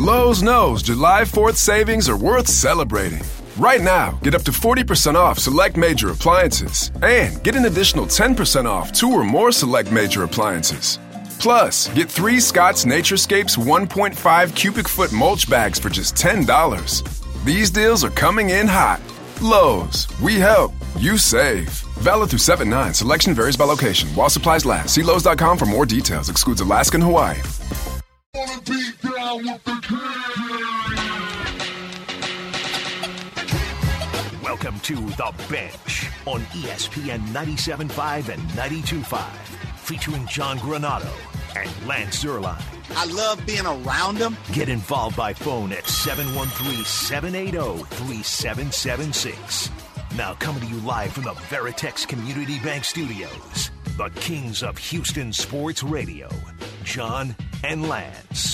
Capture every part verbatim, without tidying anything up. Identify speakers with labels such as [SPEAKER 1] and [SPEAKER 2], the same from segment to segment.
[SPEAKER 1] Lowe's knows July fourth savings are worth celebrating. Right now, get up to forty percent off select major appliances and get an additional ten percent off two or more select major appliances. Plus, get three Scott's Naturescapes one point five cubic foot mulch bags for just ten dollars. These deals are coming in hot. Lowe's, we help, you save. Valid through seven nine. Selection varies by location. While supplies last. See Lowe's dot com for more details. Excludes Alaska and Hawaii.
[SPEAKER 2] Welcome to The Bench on E S P N ninety-seven point five and ninety-two point five, featuring John Granado and Lance Zierlein.
[SPEAKER 3] I love being around them.
[SPEAKER 2] Get involved by phone at seven one three, seven eight zero, three seven seven six. Now coming to you live from the Veritex Community Bank Studios, the kings of Houston sports radio, John and Lance.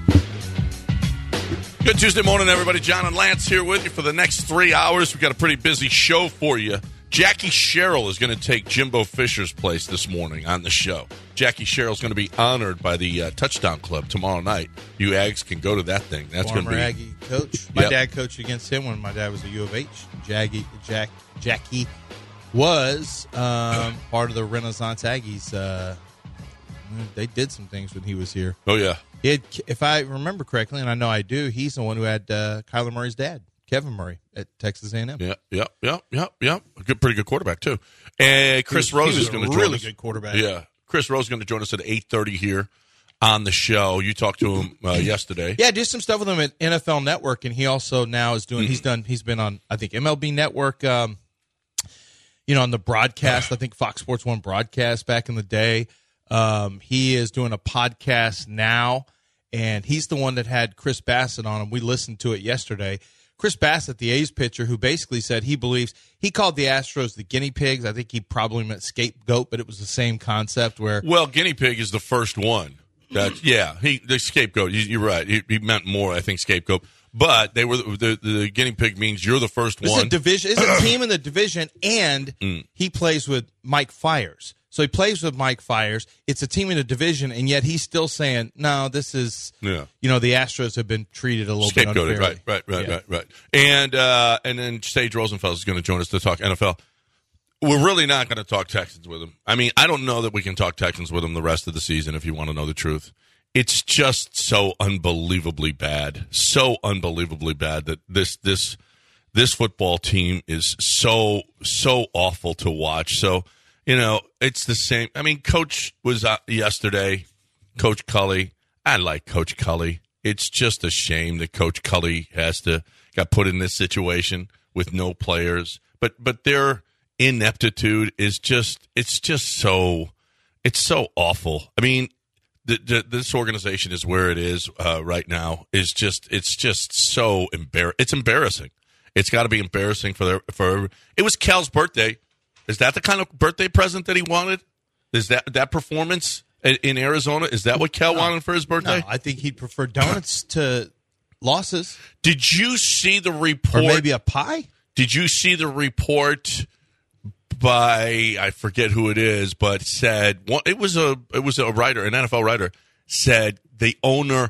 [SPEAKER 4] Good Tuesday morning, everybody. John and Lance here with you for the next three hours. We've got a pretty busy show for you. Jackie Sherrill is going to take Jimbo Fisher's place this morning on the show. Jackie Sherrill's going to be honored by the uh, Touchdown Club tomorrow night. You Ags can go to that thing. That's going to be
[SPEAKER 5] Aggie coach. My
[SPEAKER 4] Yep.
[SPEAKER 5] dad coached against him when my dad was at U of H. Jackie, Jack, Jackie was um, part of the Renaissance Aggies. Uh, they did some things when he was here.
[SPEAKER 4] Oh, yeah.
[SPEAKER 5] He had, if I remember correctly, and I know I do, he's the one who had uh, Kyler Murray's dad, Kevin Murray, at Texas A and M.
[SPEAKER 4] Yeah, yeah, yeah, yeah, yeah. A good, pretty good quarterback, too. And Chris
[SPEAKER 5] He was-
[SPEAKER 4] Rose
[SPEAKER 5] he
[SPEAKER 4] is
[SPEAKER 5] was
[SPEAKER 4] going
[SPEAKER 5] a
[SPEAKER 4] to join
[SPEAKER 5] really
[SPEAKER 4] us.
[SPEAKER 5] good quarterback.
[SPEAKER 4] Yeah. Chris Rose is going to join us at eight thirty here on the show. You talked to him uh, yesterday.
[SPEAKER 5] Yeah, I did some stuff with him at N F L Network, and he also now is doing. Mm-hmm. He's done. He's been on, I think, M L B Network. Um, you know, on the broadcast. I think Fox Sports One broadcast back in the day. Um, he is doing a podcast now, and he's the one that had Chris Bassett on him. We listened to it yesterday. Chris Bassett, the A's pitcher, who basically said he believes he called the Astros the guinea pigs. I think he probably meant scapegoat, but it was the same concept where.
[SPEAKER 4] Well, guinea pig is the first one. That yeah, he the scapegoat. You're right. He, he meant more, I think, scapegoat. But they were the, the, the guinea pig means you're the first
[SPEAKER 5] This
[SPEAKER 4] one.
[SPEAKER 5] is a division. It's a team in the division, and
[SPEAKER 4] Mm.
[SPEAKER 5] he plays with Mike Fiers. So he plays with Mike Fiers. It's a team in the division, and yet he's still saying, "No, this is."
[SPEAKER 4] Yeah.
[SPEAKER 5] You know, the Astros have been treated a little bit
[SPEAKER 4] Scapegoated,
[SPEAKER 5] unfairly.
[SPEAKER 4] right, right, right,
[SPEAKER 5] Yeah.
[SPEAKER 4] right, right. And uh, and then Sage Rosenfeld is going to join us to talk N F L. We're really not going to talk Texans with him. I mean, I don't know that we can talk Texans with him the rest of the season, if you want to know the truth. It's just so unbelievably bad, so unbelievably bad that this this this football team is so so awful to watch. So, you know, it's the same. I mean, Coach was out yesterday, Coach Cully. I like Coach Cully. It's just a shame that Coach Cully has to got put in this situation with no players. But but their ineptitude is just it's just so it's so awful. I mean, the, the, this organization is where it is uh, right now. Is just it's just so embar- It's embarrassing. It's got to be embarrassing for their for. It was Cal's birthday. Is that the kind of birthday present that he wanted? Is that that performance in, in Arizona? Is that what Cal
[SPEAKER 5] No.
[SPEAKER 4] wanted for his birthday?
[SPEAKER 5] No, I think he'd prefer donuts to losses,
[SPEAKER 4] Did you see the report?
[SPEAKER 5] or maybe a pie.
[SPEAKER 4] Did you see the report by I forget who it is, but said well, it was a it was a writer, an N F L writer, said the owner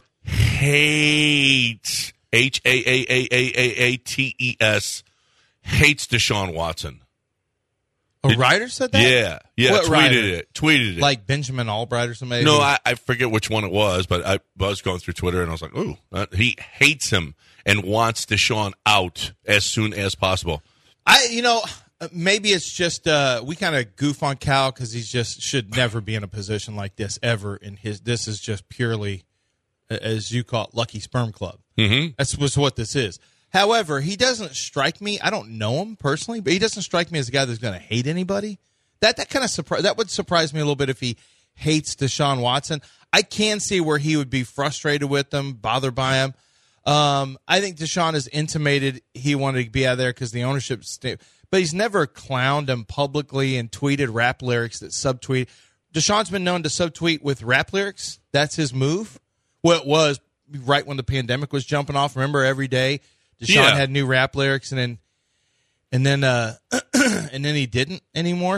[SPEAKER 4] hates H A A A A A A T E S hates Deshaun Watson.
[SPEAKER 5] A
[SPEAKER 4] Did-
[SPEAKER 5] writer said that.
[SPEAKER 4] Yeah, yeah,
[SPEAKER 5] What
[SPEAKER 4] tweeted
[SPEAKER 5] writer?
[SPEAKER 4] it, tweeted it.
[SPEAKER 5] Like Benjamin Albright or somebody.
[SPEAKER 4] No,
[SPEAKER 5] who-
[SPEAKER 4] I, I forget which one it was, but I was going through Twitter and I was like, ooh, uh, he hates him and wants Deshaun out as soon as possible.
[SPEAKER 5] I, you know, maybe it's just uh, we kind of goof on Cal because he just should never be in a position like this ever. In his, this is just purely, as you call it, lucky sperm club.
[SPEAKER 4] Mm-hmm.
[SPEAKER 5] That's was what this is. However, he doesn't strike me. I don't know him personally, but he doesn't strike me as a guy that's going to hate anybody. That that kind of surprise that would surprise me a little bit if he hates Deshaun Watson. I can see where he would be frustrated with him, bothered by him. Um, I think Deshaun has intimated he wanted to be out of there because the ownership, st- but he's never clowned him publicly and tweeted rap lyrics that subtweet. Deshaun's been known to subtweet with rap lyrics. That's his move. Well, it was right when the pandemic was jumping off. Remember, every day Deshaun
[SPEAKER 4] Yeah.
[SPEAKER 5] had new rap lyrics, and then and then uh, and then he didn't anymore.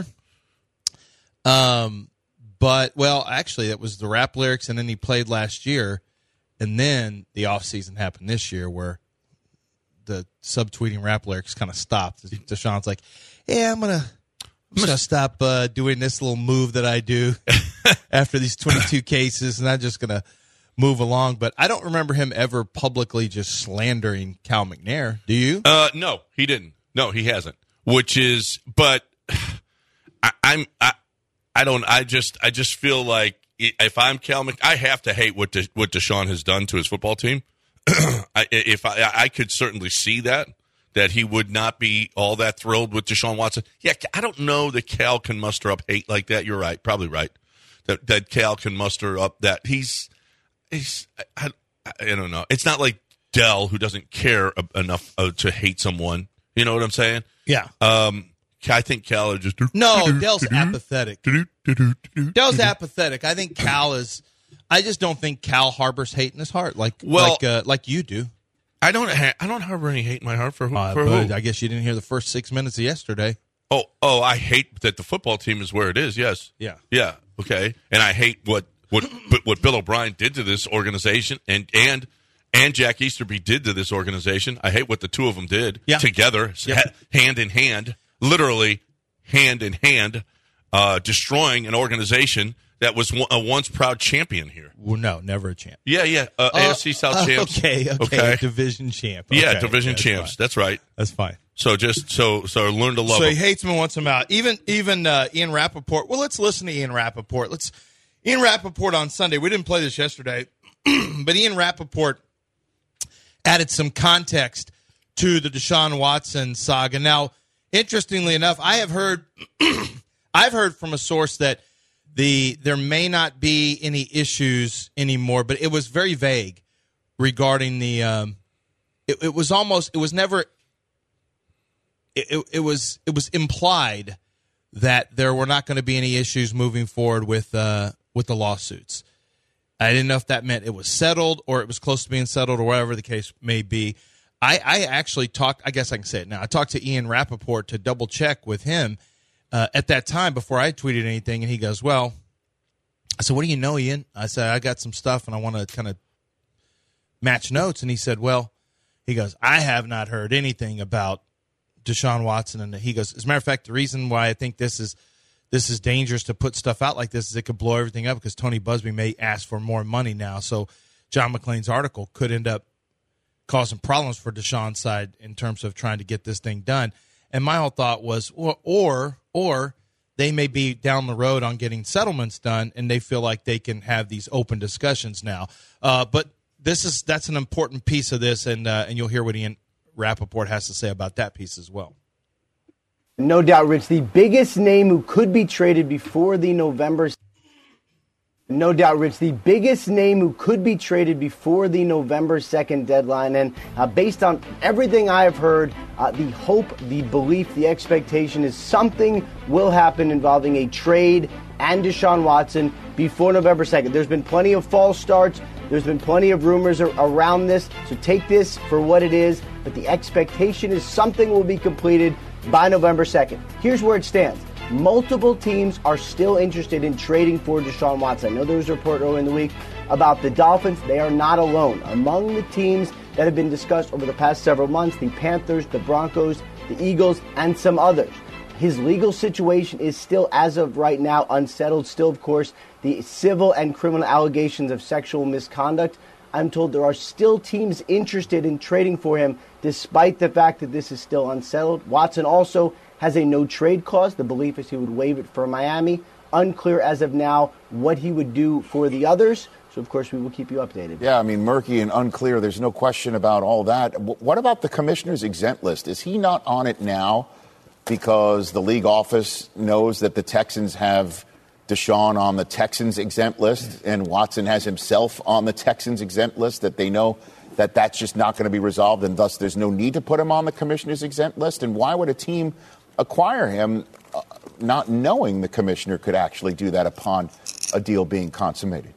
[SPEAKER 5] Um, but well, actually, that was the rap lyrics, and then he played last year. And then the offseason happened this year where the subtweeting rap lyrics kind of stopped. Deshaun's like, yeah, I'm going to I'm gonna stop uh, doing this little move that I do after these twenty-two cases, and I'm just going to move along. But I don't remember him ever publicly just slandering Cal McNair. Do you?
[SPEAKER 4] Uh, no, he didn't. No, he hasn't. Which is, but I, I'm, I, I don't, I just, I just feel like if I'm Cal McNair, I have to hate what De, what Deshaun has done to his football team. I, if I, I could certainly see that. That he would not be all that thrilled with Deshaun Watson. Yeah, I don't know that Cal can muster up hate like that. You're right, probably right. That that Cal can muster up that he's he's I, I don't know. It's not like Dell who doesn't care enough uh, to hate someone. You know what I'm saying?
[SPEAKER 5] Yeah.
[SPEAKER 4] Um, I think Cal is just
[SPEAKER 5] no. Dell's apathetic. Dell's apathetic. I think Cal is. I just don't think Cal harbors hate in his heart like
[SPEAKER 4] well,
[SPEAKER 5] like uh, like you do.
[SPEAKER 4] I don't. Ha- I don't harbor any hate in my heart for who.
[SPEAKER 5] Uh,
[SPEAKER 4] for
[SPEAKER 5] but
[SPEAKER 4] who?
[SPEAKER 5] I guess you didn't hear the first six minutes of yesterday.
[SPEAKER 4] Oh, oh! I hate that the football team is where it is. Yes.
[SPEAKER 5] Yeah.
[SPEAKER 4] Yeah. Okay. And I hate what what what Bill O'Brien did to this organization, and and and Jack Easterby did to this organization. I hate what the two of them did
[SPEAKER 5] yeah.
[SPEAKER 4] together,
[SPEAKER 5] yeah.
[SPEAKER 4] hand in hand, literally hand in hand, uh, destroying an organization that was a once proud champion here.
[SPEAKER 5] Well, no, never a champ.
[SPEAKER 4] Yeah, yeah. Uh, uh, A F C South
[SPEAKER 5] uh,
[SPEAKER 4] champs.
[SPEAKER 5] Okay, okay,
[SPEAKER 4] okay.
[SPEAKER 5] Division champ. Okay.
[SPEAKER 4] Yeah, division
[SPEAKER 5] that's
[SPEAKER 4] champs.
[SPEAKER 5] Fine.
[SPEAKER 4] That's right.
[SPEAKER 5] That's fine.
[SPEAKER 4] So just so so learn to love
[SPEAKER 5] so
[SPEAKER 4] him.
[SPEAKER 5] he hates him and wants him out. Even even uh, Ian Rappaport. Well, let's listen to Ian Rappaport. Let's Ian Rappaport on Sunday. We didn't play this yesterday, but Ian Rappaport added some context to the Deshaun Watson saga. Now, interestingly enough, I have heard I've heard from a source that the there may not be any issues anymore, but it was very vague regarding the. Um, it, it was almost it was never. It, it, it was it was implied that there were not going to be any issues moving forward with uh, with the lawsuits. I didn't know if that meant it was settled or it was close to being settled or whatever the case may be. I, I actually talked. I guess I can say it now. I talked to Ian Rappaport to double check with him. Uh, at that time, before I tweeted anything, and he goes, well, I said, what do you know, Ian? I said, I got some stuff, and I want to kind of match notes. And he said, well, he goes, I have not heard anything about Deshaun Watson. And he goes, as a matter of fact, the reason why I think this is this is dangerous to put stuff out like this is it could blow everything up because Tony Busby may ask for more money now. So John McClain's article could end up causing problems for Deshaun's side in terms of trying to get this thing done. And my whole thought was, or, or, or they may be down the road on getting settlements done, and they feel like they can have these open discussions now. Uh, but this is that's an important piece of this, and uh, and you'll hear what Ian Rappaport has to say about that piece as well.
[SPEAKER 6] No doubt, Rich, the biggest name who could be traded before the November. No doubt, Rich, the biggest name who could be traded before the November second deadline. And uh, based on everything I have heard, uh, the hope, the belief, the expectation is something will happen involving a trade and Deshaun Watson before November second. There's been plenty of false starts. There's been plenty of rumors ar- around this. So take this for what it is. But the expectation is something will be completed by November second. Here's where it stands. Multiple teams are still interested in trading for Deshaun Watson. I know there was a report earlier in the week about the Dolphins. They are not alone. Among the teams that have been discussed over the past several months, the Panthers, the Broncos, the Eagles, and some others. His legal situation is still, as of right now, unsettled. Still, of course, the civil and criminal allegations of sexual misconduct. I'm told there are still teams interested in trading for him, despite the fact that this is still unsettled. Watson also has a no-trade clause. The belief is he would waive it for Miami. Unclear as of now what he would do for the others. So, of course, we will keep you updated.
[SPEAKER 7] Yeah, I mean, murky and unclear. There's no question about all that. W- what about the commissioner's exempt list? Is he not on it now because the league office knows that the Texans have Deshaun on the Texans exempt list and Watson has himself on the Texans exempt list, that they know that that's just not going to be resolved and thus there's no need to put him on the commissioner's exempt list? And why would a team acquire him uh, not knowing the commissioner could actually do that upon a deal being consummated?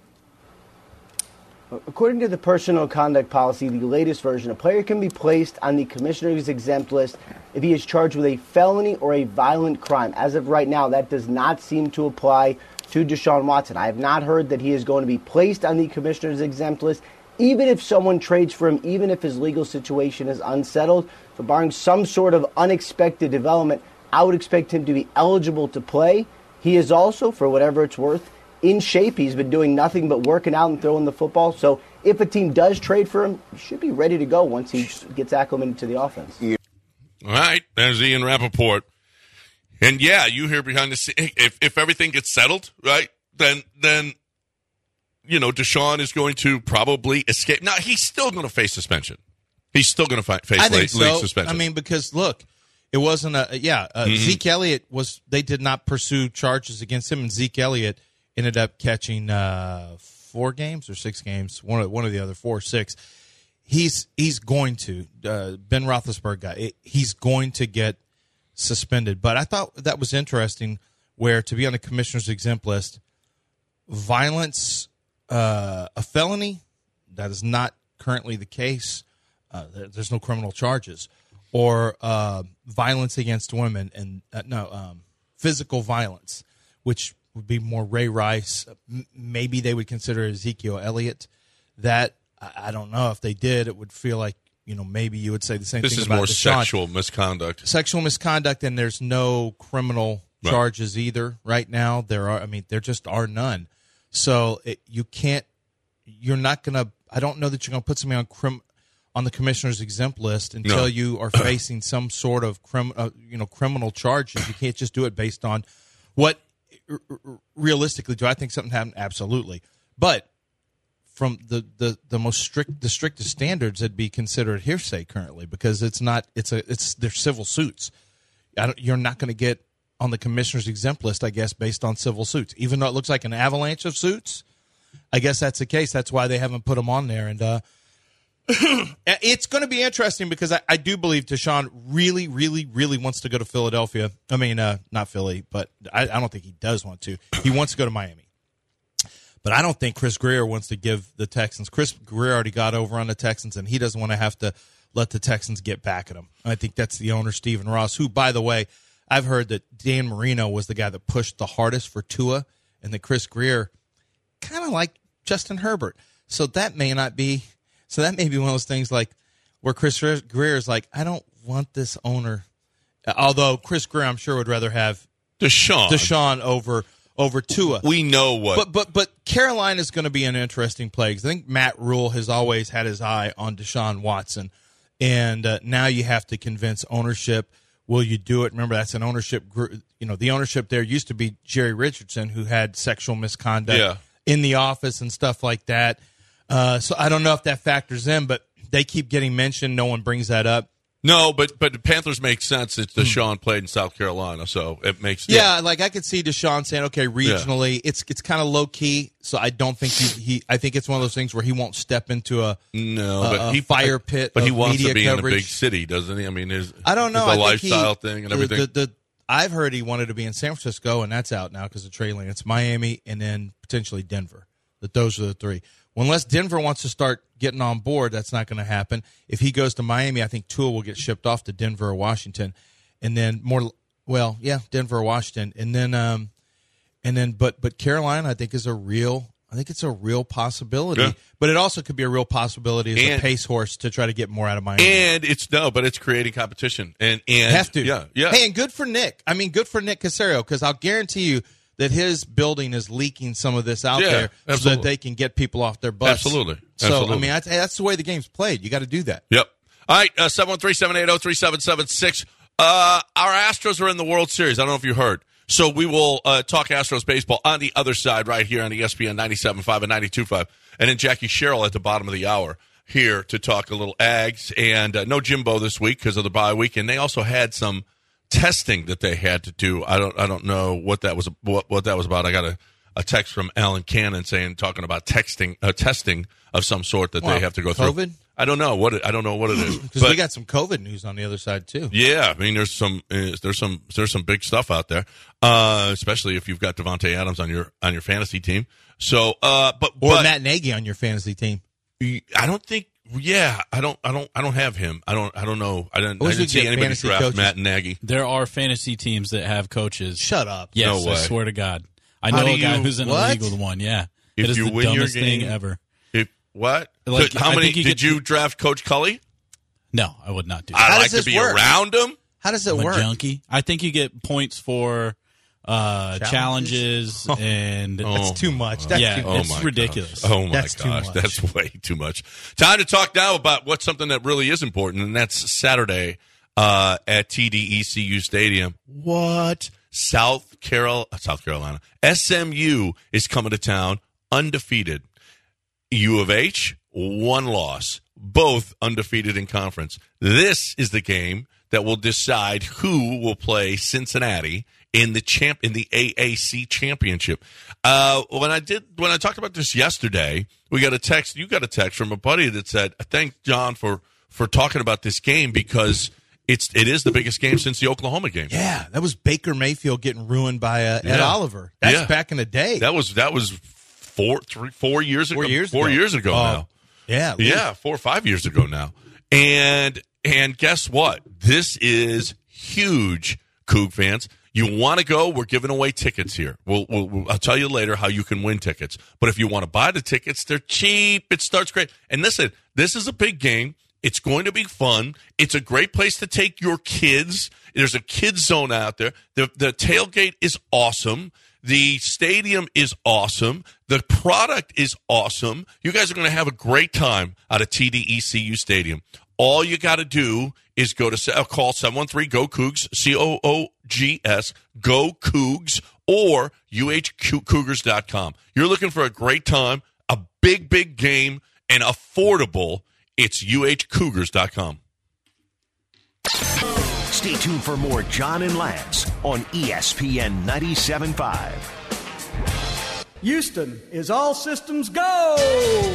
[SPEAKER 6] According to the personal conduct policy, the latest version, a player can be placed on the commissioner's exempt list if he is charged with a felony or a violent crime. As of right now, that does not seem to apply to Deshaun Watson. I have not heard that he is going to be placed on the commissioner's exempt list. even if someone trades for him, even if his legal situation is unsettled, so barring some sort of unexpected development, I would expect him to be eligible to play. He is also, for whatever it's worth, in shape. He's been doing nothing but working out and throwing the football. So if a team does trade for him, he should be ready to go once he gets acclimated to the offense.
[SPEAKER 4] All right, there's Ian Rappaport. And, yeah, you hear behind the scenes, if, if everything gets settled, right, then, then you know, Deshaun is going to probably escape. Now, he's still going to face suspension. He's still going to fi- face
[SPEAKER 5] I think
[SPEAKER 4] league,
[SPEAKER 5] so.
[SPEAKER 4] league suspension.
[SPEAKER 5] I mean, because, look, it wasn't a, yeah, uh, mm-hmm. Zeke Elliott was, they did not pursue charges against him, and Zeke Elliott ended up catching uh, four games or six games, one of, one of the other, four or six. He's, he's going to, uh, Ben Roethlisberger guy, it, he's going to get suspended. But I thought that was interesting where to be on the commissioner's exempt list, violence, uh, a felony, that is not currently the case. Uh, there's no criminal charges. Or uh, violence against women, and uh, no, um, physical violence, which would be more Ray Rice. M- maybe they would consider Ezekiel Elliott. That, I-, I don't know. If they did, it would feel like, you know, maybe you would say the same
[SPEAKER 4] this
[SPEAKER 5] thing
[SPEAKER 4] is
[SPEAKER 5] about
[SPEAKER 4] more
[SPEAKER 5] Deshaun.
[SPEAKER 4] Sexual misconduct.
[SPEAKER 5] Sexual misconduct, and there's no criminal
[SPEAKER 4] right.
[SPEAKER 5] charges either right now. There are, I mean, there just are none. So it, you can't, you're not going to, I don't know that you're going to put somebody on crim, on the commissioner's exempt list until
[SPEAKER 4] no.
[SPEAKER 5] you are facing some sort of crim, uh, you know, criminal charges. You can't just do it based on what r- r- realistically do I think something happened? Absolutely. But from the, the, the most strict, the strictest standards, it'd be considered hearsay currently because it's not, it's a, it's, they're civil suits. I don't, you're not going to get on the commissioner's exempt list, I guess, based on civil suits, even though it looks like an avalanche of suits. I guess that's the case. That's why they haven't put them on there. And, uh, it's going to be interesting because I, I do believe Deshaun really, really, really wants to go to Philadelphia. I mean, uh, not Philly, but I, I don't think he does want to. He wants to go to Miami. But I don't think Chris Grier wants to give the Texans. Chris Grier already got over on the Texans, and he doesn't want to have to let the Texans get back at him. I think that's the owner, Stephen Ross, who, by the way, I've heard that Dan Marino was the guy that pushed the hardest for Tua, and that Chris Grier kind of like Justin Herbert. So that may not be... So that may be one of those things like where Chris Grier is like, I don't want this owner. Although Chris Grier, I'm sure, would rather have
[SPEAKER 4] Deshaun,
[SPEAKER 5] Deshaun over over Tua.
[SPEAKER 4] We know what.
[SPEAKER 5] But but but Carolina is going to be an interesting play because I think Matt Rule has always had his eye on Deshaun Watson, and uh, now you have to convince ownership. Will you do it? Remember, that's an ownership group. You know, the ownership there used to be Jerry Richardson, who had sexual misconduct
[SPEAKER 4] yeah.
[SPEAKER 5] in the office and stuff like that. Uh, so I don't know if that factors in, but they keep getting mentioned. No one brings that up.
[SPEAKER 4] No, but but the Panthers make sense. It's Deshaun mm. played in South Carolina, so it makes sense.
[SPEAKER 5] Yeah, like I could see Deshaun saying, okay, regionally, yeah. it's it's kind of low key. So I don't think he, he. I think it's one of those things where he won't step into a
[SPEAKER 4] no,
[SPEAKER 5] a,
[SPEAKER 4] but
[SPEAKER 5] a
[SPEAKER 4] he
[SPEAKER 5] fire pit.
[SPEAKER 4] But
[SPEAKER 5] of
[SPEAKER 4] he wants
[SPEAKER 5] media
[SPEAKER 4] to be
[SPEAKER 5] coverage.
[SPEAKER 4] in a big city, doesn't he? I mean, there's
[SPEAKER 5] I don't know
[SPEAKER 4] the
[SPEAKER 5] I
[SPEAKER 4] lifestyle
[SPEAKER 5] he,
[SPEAKER 4] thing and everything.
[SPEAKER 5] The, the, the, I've heard he wanted to be in San Francisco, and that's out now because of Trey Lance. It's Miami, and then potentially Denver. That those are the three. Well, unless Denver wants to start getting on board, that's not going to happen. If he goes to Miami, I think Tua will get shipped off to Denver or Washington, and then more. Well, yeah, Denver or Washington, and then, um, and then, but but Carolina, I think is a real. I think it's a real possibility,
[SPEAKER 4] yeah.
[SPEAKER 5] but it also could be a real possibility as
[SPEAKER 4] and,
[SPEAKER 5] a pace horse to try to get more out of Miami.
[SPEAKER 4] And it's no, but it's creating competition, and and
[SPEAKER 5] have to,
[SPEAKER 4] yeah, yeah.
[SPEAKER 5] Hey, and good for Nick. I mean, good for Nick Caserio because I'll guarantee you that his building is leaking some of this out
[SPEAKER 4] yeah,
[SPEAKER 5] there
[SPEAKER 4] absolutely.
[SPEAKER 5] so that they can get people off their butts.
[SPEAKER 4] Absolutely.
[SPEAKER 5] So,
[SPEAKER 4] absolutely.
[SPEAKER 5] I mean, that's, that's the way the game's played. You got to do that.
[SPEAKER 4] Yep. All right, uh, seven one three, seven eight zero, three seven seven six. Uh, our Astros are in the World Series. I don't know if you heard. So we will uh, talk Astros baseball on the other side right here on E S P N ninety-seven point five and ninety-two point five. And then Jackie Sherrill at the bottom of the hour here to talk a little Ags. And uh, no Jimbo this week because of the bye week. And they also had some testing that they had to do. I don't I don't know what that was what, what that was about. I got a, a text from Alan Cannon saying talking about texting uh, testing of some sort that
[SPEAKER 5] well,
[SPEAKER 4] they have to go
[SPEAKER 5] COVID?
[SPEAKER 4] through. I don't know what it, I don't know what it is
[SPEAKER 5] because we got some COVID news on the other side too.
[SPEAKER 4] Yeah, I mean there's some uh, there's some there's some big stuff out there, uh, especially if you've got Devontae Adams on your on your fantasy team. So, uh, but
[SPEAKER 5] or
[SPEAKER 4] but,
[SPEAKER 5] Matt Nagy on your fantasy team.
[SPEAKER 4] I don't think. Yeah, I don't, I don't, I don't have him. I don't, I don't know. I didn't, I didn't see anybody draft coaches? Matt Nagy.
[SPEAKER 8] There are fantasy teams that have coaches.
[SPEAKER 5] Shut up.
[SPEAKER 8] Yes,
[SPEAKER 4] no way.
[SPEAKER 8] I swear to God. I
[SPEAKER 5] How
[SPEAKER 8] know a
[SPEAKER 5] you,
[SPEAKER 8] guy who's an
[SPEAKER 5] what?
[SPEAKER 8] illegal one. Yeah,
[SPEAKER 4] If
[SPEAKER 8] it is
[SPEAKER 4] you
[SPEAKER 8] the
[SPEAKER 4] win
[SPEAKER 8] dumbest
[SPEAKER 4] your game,
[SPEAKER 8] thing ever.
[SPEAKER 4] If What?
[SPEAKER 8] Like,
[SPEAKER 4] How
[SPEAKER 8] I
[SPEAKER 4] many
[SPEAKER 8] think you
[SPEAKER 4] did
[SPEAKER 8] get-
[SPEAKER 4] you draft Coach Cully?
[SPEAKER 8] No, I would not do
[SPEAKER 4] I
[SPEAKER 8] that.
[SPEAKER 5] does
[SPEAKER 4] like to
[SPEAKER 5] this
[SPEAKER 4] be
[SPEAKER 5] work?
[SPEAKER 4] around him.
[SPEAKER 5] How does it
[SPEAKER 8] I'm a
[SPEAKER 5] work?
[SPEAKER 8] junkie. I think you get points for uh,
[SPEAKER 5] Challenges?
[SPEAKER 8] challenges, and
[SPEAKER 4] Oh.
[SPEAKER 5] That's too much. That's
[SPEAKER 8] yeah,
[SPEAKER 5] too
[SPEAKER 4] Oh
[SPEAKER 5] much.
[SPEAKER 8] it's
[SPEAKER 4] my
[SPEAKER 8] ridiculous.
[SPEAKER 4] Gosh. Oh my
[SPEAKER 5] That's too
[SPEAKER 4] gosh,
[SPEAKER 5] much.
[SPEAKER 4] that's way too much. Time to talk now about what's something that really is important, and that's Saturday uh, at T D E C U Stadium. What? South Carol, South Carolina, S M U is coming to town undefeated. U of H, one loss, both undefeated in conference. This is the game that will decide who will play Cincinnati in the champ in the A A C championship. Uh, when I did when I talked about this yesterday, we got a text. You got a text from a buddy that said, "Thank John for for talking about this game because it's it is the biggest game since the Oklahoma game."
[SPEAKER 5] Yeah, that was Baker Mayfield getting ruined by uh, Ed
[SPEAKER 4] Yeah.
[SPEAKER 5] Oliver. That's
[SPEAKER 4] Yeah.
[SPEAKER 5] back in the day.
[SPEAKER 4] That was that was four three four years ago.
[SPEAKER 5] Four years
[SPEAKER 4] Four
[SPEAKER 5] ago.
[SPEAKER 4] years ago
[SPEAKER 5] Oh,
[SPEAKER 4] now.
[SPEAKER 5] yeah,
[SPEAKER 4] Yeah, four or five years ago now. And and guess what? This is huge, Coug fans. You want to go? We're giving away tickets here. We'll, we'll, we'll- I'll tell you later how you can win tickets. But if you want to buy the tickets, they're cheap. It starts great. And listen, this is a big game. It's going to be fun. It's a great place to take your kids. There's a kids zone out there. The the tailgate is awesome. The stadium is awesome. The product is awesome. You guys are going to have a great time out of T D E C U Stadium. All you got to do is go to uh, call seven one three, G O Cougs, C O O G S, Go Cougs, or U H Cougars dot com. You're looking for a great time, a big, big game, and affordable. It's U H Cougars dot com.
[SPEAKER 2] Stay tuned for more John and Lance on E S P N ninety-seven point five.
[SPEAKER 9] Houston is all systems go.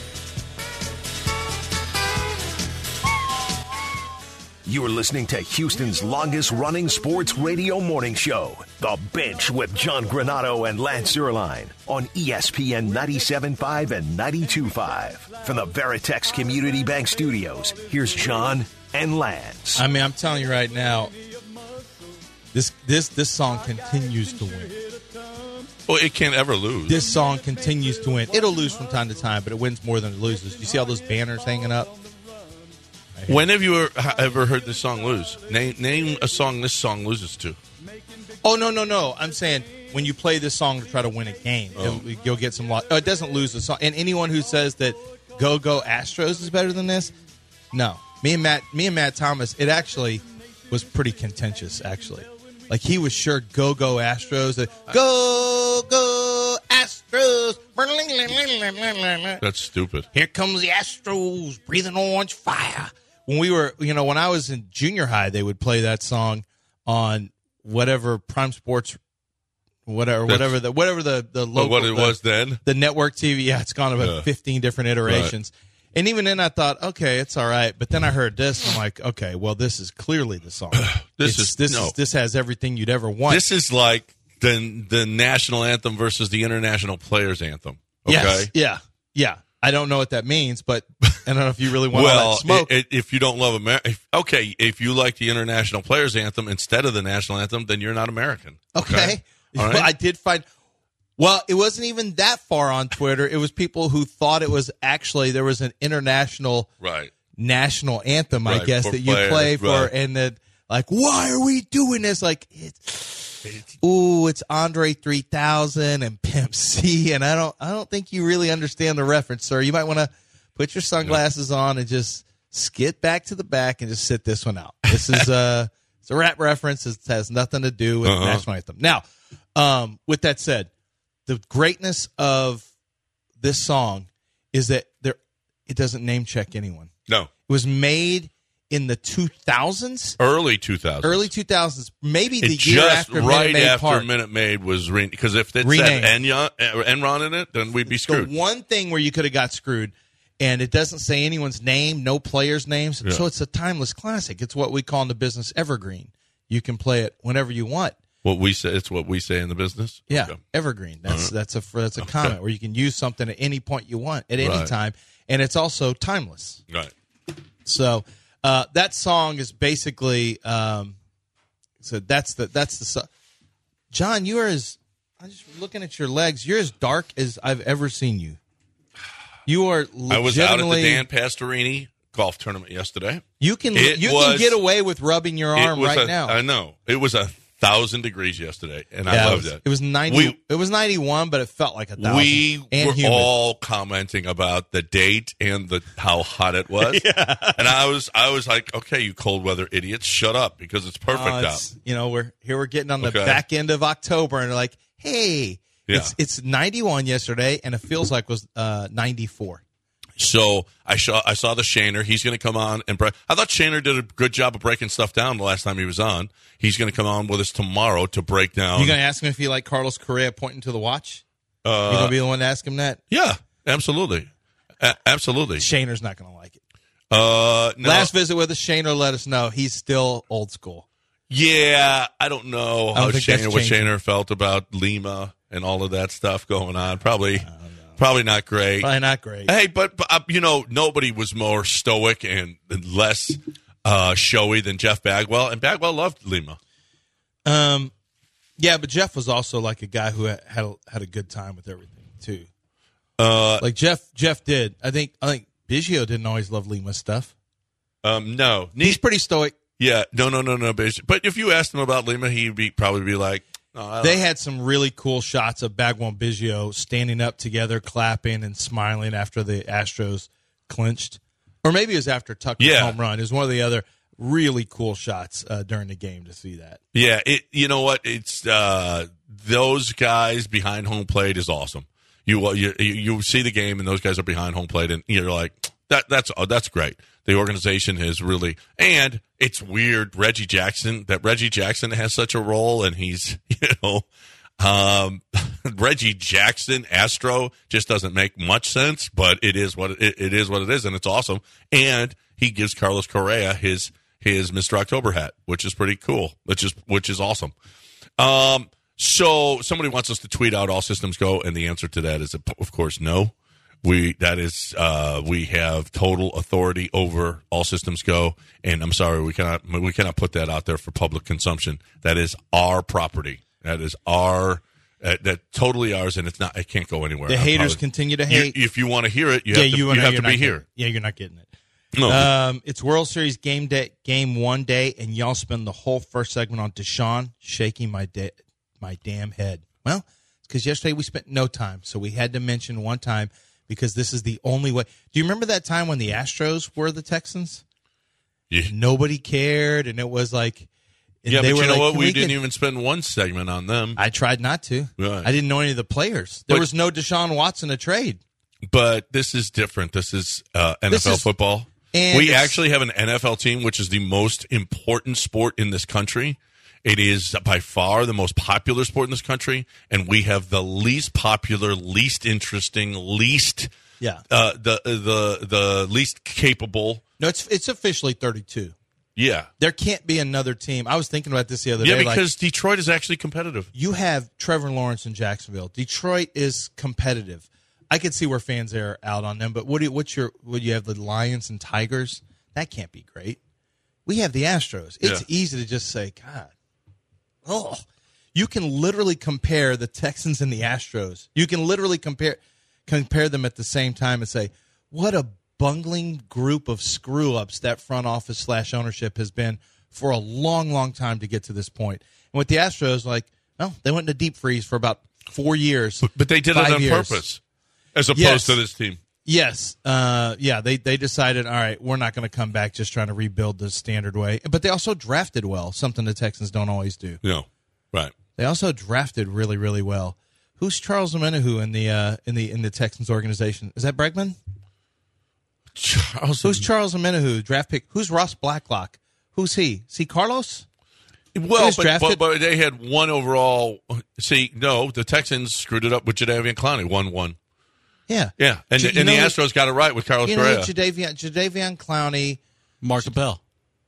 [SPEAKER 2] You're listening to Houston's longest running sports radio morning show, The Bench with John Granado and Lance Zierlein on E S P N ninety-seven point five and ninety-two point five. From the Veritex Community Bank Studios, here's John and Lance.
[SPEAKER 5] I mean, I'm telling you right now, this this this song continues to win.
[SPEAKER 4] Well, it can't ever lose.
[SPEAKER 5] This song continues to win. It'll lose from time to time, but it wins more than it loses. You see all those banners hanging up?
[SPEAKER 4] When have you ever heard this song lose? Name name a song this song loses to.
[SPEAKER 5] Oh, no, no, no. I'm saying when you play this song to try to win a game,
[SPEAKER 4] Oh.
[SPEAKER 5] you'll, you'll get some loss. Oh, it doesn't lose the song. And anyone who says that Go Go Astros is better than this, no. Me and Matt, me and Matt Thomas, it actually was pretty contentious, actually. Like, he was sure Go Go Astros. That, Go Go Astros.
[SPEAKER 4] That's stupid.
[SPEAKER 5] Here comes the Astros, breathing orange fire. When we were, you know, when I was in junior high, they would play that song on whatever Prime Sports, whatever,
[SPEAKER 4] That's-
[SPEAKER 5] whatever the, whatever the the local,
[SPEAKER 4] what it
[SPEAKER 5] the,
[SPEAKER 4] was then?
[SPEAKER 5] the network T V. Yeah, it's gone about
[SPEAKER 4] Yeah.
[SPEAKER 5] fifteen different iterations. And even then, I thought, okay, it's all right. But then I heard this, and I'm like, okay, well, this is clearly the song.
[SPEAKER 4] This
[SPEAKER 5] It's-
[SPEAKER 4] is-
[SPEAKER 5] this
[SPEAKER 4] no.
[SPEAKER 5] is this has everything you'd ever want.
[SPEAKER 4] This is like the the national anthem versus the international players anthem. Okay.
[SPEAKER 5] Yes, yeah, yeah. I don't know what that means, but I don't know if you really want all
[SPEAKER 4] Well,
[SPEAKER 5] that smoke.
[SPEAKER 4] i- i- if you don't love America, okay, if you like the international players anthem instead of the national anthem, then you're not American.
[SPEAKER 5] Okay.
[SPEAKER 4] All right.
[SPEAKER 5] Well, I did find. Well, it wasn't even that far on Twitter. It was people who thought it was actually there was an international
[SPEAKER 4] Right.
[SPEAKER 5] national anthem, I
[SPEAKER 4] Right,
[SPEAKER 5] guess,
[SPEAKER 4] for
[SPEAKER 5] that you
[SPEAKER 4] players,
[SPEAKER 5] play for,
[SPEAKER 4] right.
[SPEAKER 5] and that like, why are we doing this? Like, it's, ooh, it's Andre three thousand and Pimp C, and I don't, I don't think you really understand the reference, sir. You might want to put your sunglasses on and just skid back to the back and just sit this one out. This is a, it's a rap reference. It has nothing to do with
[SPEAKER 4] Uh-huh.
[SPEAKER 5] the national anthem. Now, um, with that said, the greatness of this song is that there, it doesn't name check anyone.
[SPEAKER 4] No.
[SPEAKER 5] It was made in the two thousands,
[SPEAKER 4] Early two thousands.
[SPEAKER 5] early two thousands, maybe the
[SPEAKER 4] It
[SPEAKER 5] year
[SPEAKER 4] just
[SPEAKER 5] after
[SPEAKER 4] right
[SPEAKER 5] Minute Maid
[SPEAKER 4] after
[SPEAKER 5] Park.
[SPEAKER 4] Minute Maid was re- because if it
[SPEAKER 5] Renamed.
[SPEAKER 4] said Enron, Enron in it, then we'd be screwed.
[SPEAKER 5] The one thing where you could have got screwed, and it doesn't say anyone's name, no players' names,
[SPEAKER 4] Yeah.
[SPEAKER 5] so it's a timeless classic. It's what we call in the business evergreen. You can play it whenever you want.
[SPEAKER 4] What we say, it's what we say in the business.
[SPEAKER 5] Yeah,
[SPEAKER 4] Okay.
[SPEAKER 5] evergreen. That's
[SPEAKER 4] Uh-huh.
[SPEAKER 5] that's a that's a comment where you can use something at any point you want at any
[SPEAKER 4] Right.
[SPEAKER 5] time, and it's also timeless.
[SPEAKER 4] Right.
[SPEAKER 5] So uh, that song is basically um, so that's the that's the so- John. You are as I'm just looking at your legs. You're as dark as I've ever seen you. You are legitimately.
[SPEAKER 4] I was out at the Dan Pastorini golf tournament yesterday.
[SPEAKER 5] You can
[SPEAKER 4] It
[SPEAKER 5] you
[SPEAKER 4] was-
[SPEAKER 5] can get away with rubbing your arm
[SPEAKER 4] It was
[SPEAKER 5] right
[SPEAKER 4] a-
[SPEAKER 5] now.
[SPEAKER 4] I know. It was a thousand degrees yesterday, and I
[SPEAKER 5] Yeah,
[SPEAKER 4] loved
[SPEAKER 5] it was,
[SPEAKER 4] it.
[SPEAKER 5] It was ninety.
[SPEAKER 4] We,
[SPEAKER 5] it was ninety-one, but it felt like a thousand.
[SPEAKER 4] we
[SPEAKER 5] and
[SPEAKER 4] were
[SPEAKER 5] humid.
[SPEAKER 4] all commenting about the date and the how hot it was.
[SPEAKER 5] Yeah.
[SPEAKER 4] And I was I was like, okay, you cold weather idiots, shut up because it's perfect
[SPEAKER 5] Uh,
[SPEAKER 4] out.
[SPEAKER 5] it's- You know, we're here. We're getting on the
[SPEAKER 4] Okay.
[SPEAKER 5] back end of October, and they're like, hey,
[SPEAKER 4] Yeah.
[SPEAKER 5] it's it's ninety-one yesterday, and it feels like it was uh, ninety-four.
[SPEAKER 4] So I saw I saw the Shaner. He's going to come on and break. I thought Shaner did a good job of breaking stuff down the last time he was on. He's going to come on with us tomorrow to break down.
[SPEAKER 5] You gonna ask him if he like Carlos Correa pointing to the watch?
[SPEAKER 4] Uh,
[SPEAKER 5] You gonna be the one to ask him that?
[SPEAKER 4] Yeah, absolutely, A- absolutely.
[SPEAKER 5] Shaner's not gonna like it.
[SPEAKER 4] Uh, no.
[SPEAKER 5] Last visit with us, Shaner let us know he's still old school.
[SPEAKER 4] Yeah, I don't know
[SPEAKER 5] I
[SPEAKER 4] how
[SPEAKER 5] don't think that's
[SPEAKER 4] Shaner, what
[SPEAKER 5] changing.
[SPEAKER 4] Shaner felt about Lima and all of that stuff going on. Probably, probably not great.
[SPEAKER 5] Probably not great.
[SPEAKER 4] Hey, but, but uh, you know, nobody was more stoic and less uh, showy than Jeff Bagwell, and Bagwell loved Lima.
[SPEAKER 5] Um, yeah, but Jeff was also like a guy who had had a, had a good time with everything too.
[SPEAKER 4] Uh,
[SPEAKER 5] Like Jeff, Jeff did. I think I think Biggio didn't always love Lima stuff.
[SPEAKER 4] um, no,
[SPEAKER 5] He's pretty stoic.
[SPEAKER 4] yeah, no, no, no, no. But but if you asked him about Lima, he'd be probably be like, oh, I don't
[SPEAKER 5] They had some really cool shots of Bagwell and Biggio standing up together, clapping and smiling after the Astros clinched, or maybe it was after Tucker's
[SPEAKER 4] Yeah.
[SPEAKER 5] home run. It was one of the other really cool shots uh, during the game to see that.
[SPEAKER 4] Yeah, it. You know what? It's uh, those guys behind home plate is awesome. You you you see the game and those guys are behind home plate and you're like that. That's oh, that's great. The organization has really, and it's weird. Reggie Jackson that Reggie Jackson has such a role and he's you know um, Reggie Jackson Astro just doesn't make much sense, but it is what it, it is what it is and it's awesome. And he gives Carlos Correa his. his Mister October hat, which is pretty cool, which is which is awesome. Um, so somebody wants us to tweet out all systems go, and the answer to that is, of course, no. We that is uh, we have total authority over all systems go, and I'm sorry we cannot we cannot put that out there for public consumption. That is our property. That is our uh, that totally ours, and it's not. It can't go anywhere.
[SPEAKER 5] The
[SPEAKER 4] I
[SPEAKER 5] haters
[SPEAKER 4] apologize.
[SPEAKER 5] continue to
[SPEAKER 4] You-
[SPEAKER 5] hate.
[SPEAKER 4] if you want to hear it, you
[SPEAKER 5] yeah,
[SPEAKER 4] have to,
[SPEAKER 5] you,
[SPEAKER 4] you have
[SPEAKER 5] you're
[SPEAKER 4] to
[SPEAKER 5] not
[SPEAKER 4] be
[SPEAKER 5] getting
[SPEAKER 4] here.
[SPEAKER 5] it. Yeah, you're not getting it.
[SPEAKER 4] No,
[SPEAKER 5] Um, it's World Series game day, game one day, and y'all spend the whole first segment on Deshaun shaking my da- my damn head. Well, it's because yesterday we spent no time, so we had to mention one time because this is the only way. Do you remember that time when the Astros were the Texans?
[SPEAKER 4] Yeah.
[SPEAKER 5] Nobody cared, and it was like, and
[SPEAKER 4] yeah,
[SPEAKER 5] they
[SPEAKER 4] but
[SPEAKER 5] were
[SPEAKER 4] you know
[SPEAKER 5] like,
[SPEAKER 4] what?
[SPEAKER 5] "Can
[SPEAKER 4] We,
[SPEAKER 5] we
[SPEAKER 4] didn't
[SPEAKER 5] get-"
[SPEAKER 4] even spend one segment on them.
[SPEAKER 5] I tried not to.
[SPEAKER 4] Right.
[SPEAKER 5] I didn't know any of the players. There
[SPEAKER 4] But-
[SPEAKER 5] was no Deshaun Watson to trade.
[SPEAKER 4] But this is different. This is uh, N F L
[SPEAKER 5] This is-
[SPEAKER 4] football.
[SPEAKER 5] and
[SPEAKER 4] We
[SPEAKER 5] it's-
[SPEAKER 4] actually have an N F L team, which is the most important sport in this country. It is by far the most popular sport in this country, and we have the least popular, least interesting, least
[SPEAKER 5] Yeah.
[SPEAKER 4] uh, the the the least capable.
[SPEAKER 5] No, it's it's officially thirty-two.
[SPEAKER 4] Yeah,
[SPEAKER 5] There can't be another team. I was thinking about this the other
[SPEAKER 4] yeah,
[SPEAKER 5] day. like,
[SPEAKER 4] because Detroit is actually competitive.
[SPEAKER 5] you have Trevor Lawrence in Jacksonville. Detroit is competitive. I could see where fans are out on them, but what do you, what's your would you have the Lions and Tigers? That can't be great. We have the Astros. It's
[SPEAKER 4] Yeah.
[SPEAKER 5] easy to just say, God, oh, you can literally compare the Texans and the Astros. You can literally compare compare them at the same time and say, what a bungling group of screw ups that front office slash ownership has been for a long, long time to get to this point. And with the Astros, like, well, they went into deep freeze for about four years.
[SPEAKER 4] But, but they did it
[SPEAKER 5] Five
[SPEAKER 4] on
[SPEAKER 5] years.
[SPEAKER 4] purpose, as opposed
[SPEAKER 5] Yes.
[SPEAKER 4] to this team.
[SPEAKER 5] Yes. Uh, yeah, they, they decided, all right, we're not going to come back just trying to rebuild the standard way. But they also drafted well, something the Texans don't always do.
[SPEAKER 4] No, right.
[SPEAKER 5] They also drafted really, really well. Who's Charles Omenihu in the uh, in the in the Texans organization? Is that Bregman?
[SPEAKER 4] Charles,
[SPEAKER 5] Who's Charles Omenihu, draft pick? Who's Ross Blacklock? Who's he? Is he Carlos?
[SPEAKER 4] Well,
[SPEAKER 5] was
[SPEAKER 4] but,
[SPEAKER 5] drafted-
[SPEAKER 4] but, but they had one overall. See, no, the Texans screwed it up with Jadeveon Clowney, one one.
[SPEAKER 5] Yeah.
[SPEAKER 4] Yeah, and,
[SPEAKER 5] You-
[SPEAKER 4] and
[SPEAKER 5] you
[SPEAKER 4] the
[SPEAKER 5] know-
[SPEAKER 4] Astros got it right with Carlos
[SPEAKER 5] You know,
[SPEAKER 4] Correa.
[SPEAKER 5] Jadeveon, Jadeveon Clowney.
[SPEAKER 8] Mark Appel.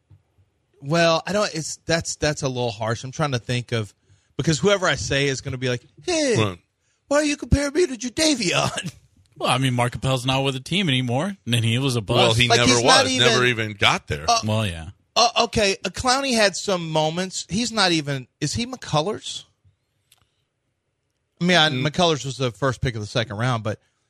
[SPEAKER 5] Well, I don't. It's that's that's a little harsh. I'm trying to think of because whoever I say is going to be like, hey,
[SPEAKER 4] Right.
[SPEAKER 5] why are you comparing me to Jadeveon?
[SPEAKER 8] Well, I mean, Mark Appel's not with the team anymore, and he was a bust.
[SPEAKER 4] Well, he
[SPEAKER 5] Like,
[SPEAKER 4] never
[SPEAKER 5] he's not
[SPEAKER 4] was,
[SPEAKER 5] even-
[SPEAKER 4] never even got there.
[SPEAKER 8] well, yeah.
[SPEAKER 5] Uh, okay, uh, Clowney had some moments. He's not even. Is he McCullers? I mean, I,
[SPEAKER 4] Mm.
[SPEAKER 5] McCullers was the first pick of the second round, but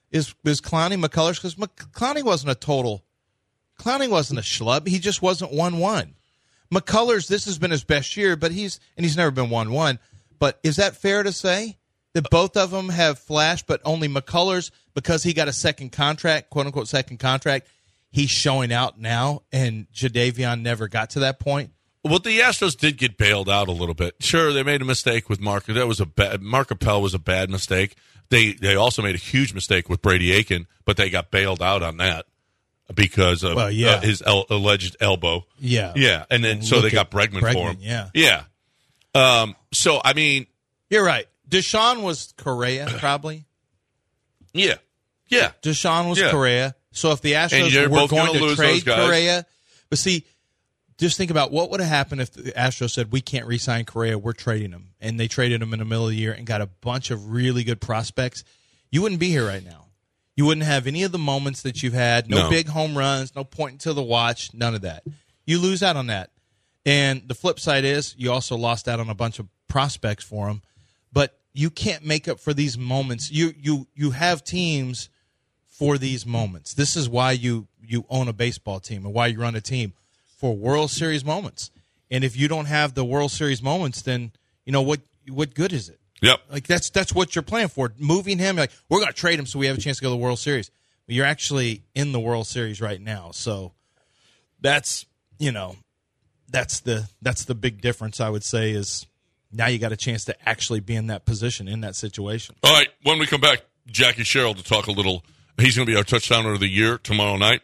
[SPEAKER 5] Is is Clowney McCullers? Because Clowney wasn't a total. Clowney wasn't a schlub. He just wasn't one one. McCullers, this has been his best year, but he's and he's never been one one. But is that fair to say that both of them have flashed, but only McCullers, because he got a second contract, quote unquote second contract, he's showing out now, and Jadeveon never got to that point?
[SPEAKER 4] Well, the Astros did get bailed out a little bit. Sure, they made a mistake with Mark. That was a bad. Mark Appel was a bad mistake. They they also made a huge mistake with Brady Aiken, but they got bailed out on that because of
[SPEAKER 5] well, yeah.
[SPEAKER 4] uh, his el- alleged elbow.
[SPEAKER 5] Yeah,
[SPEAKER 4] yeah, and then
[SPEAKER 5] and
[SPEAKER 4] so they got
[SPEAKER 5] Bregman,
[SPEAKER 4] Bregman for him.
[SPEAKER 5] Yeah,
[SPEAKER 4] yeah. Um. So I mean,
[SPEAKER 5] you're right. Deshaun was Correa, probably.
[SPEAKER 4] Yeah, yeah.
[SPEAKER 5] Deshaun was
[SPEAKER 4] yeah.
[SPEAKER 5] Correa. So if the Astros were going to trade Correa, but see, just think about what would have happened if the Astros said, we can't re-sign Correa, we're trading him. And they traded him in the middle of the year and got a bunch of really good prospects. You wouldn't be here right now. You wouldn't have any of the moments that you've had. No, no. big home runs, no pointing to the watch, none of that. You lose out on that. And the flip side is you also lost out on a bunch of prospects for him. But you can't make up for these moments. You you you have teams for these moments. This is why you, you own a baseball team and why you run a team. For World Series moments. And if you don't have the World Series moments, then, you know, what what good is it?
[SPEAKER 4] Yep.
[SPEAKER 5] Like, that's that's what you're playing for. Moving him, like, we're going to trade him so we have a chance to go to the World Series. But you're actually in the World Series right now. So that's, you know, that's the that's the big difference, I would say, is now you got a chance to actually be in that position, in that situation.
[SPEAKER 4] All right, when we come back, Jackie Sherrill to talk a little. He's going to be our touchdowner of the year tomorrow night.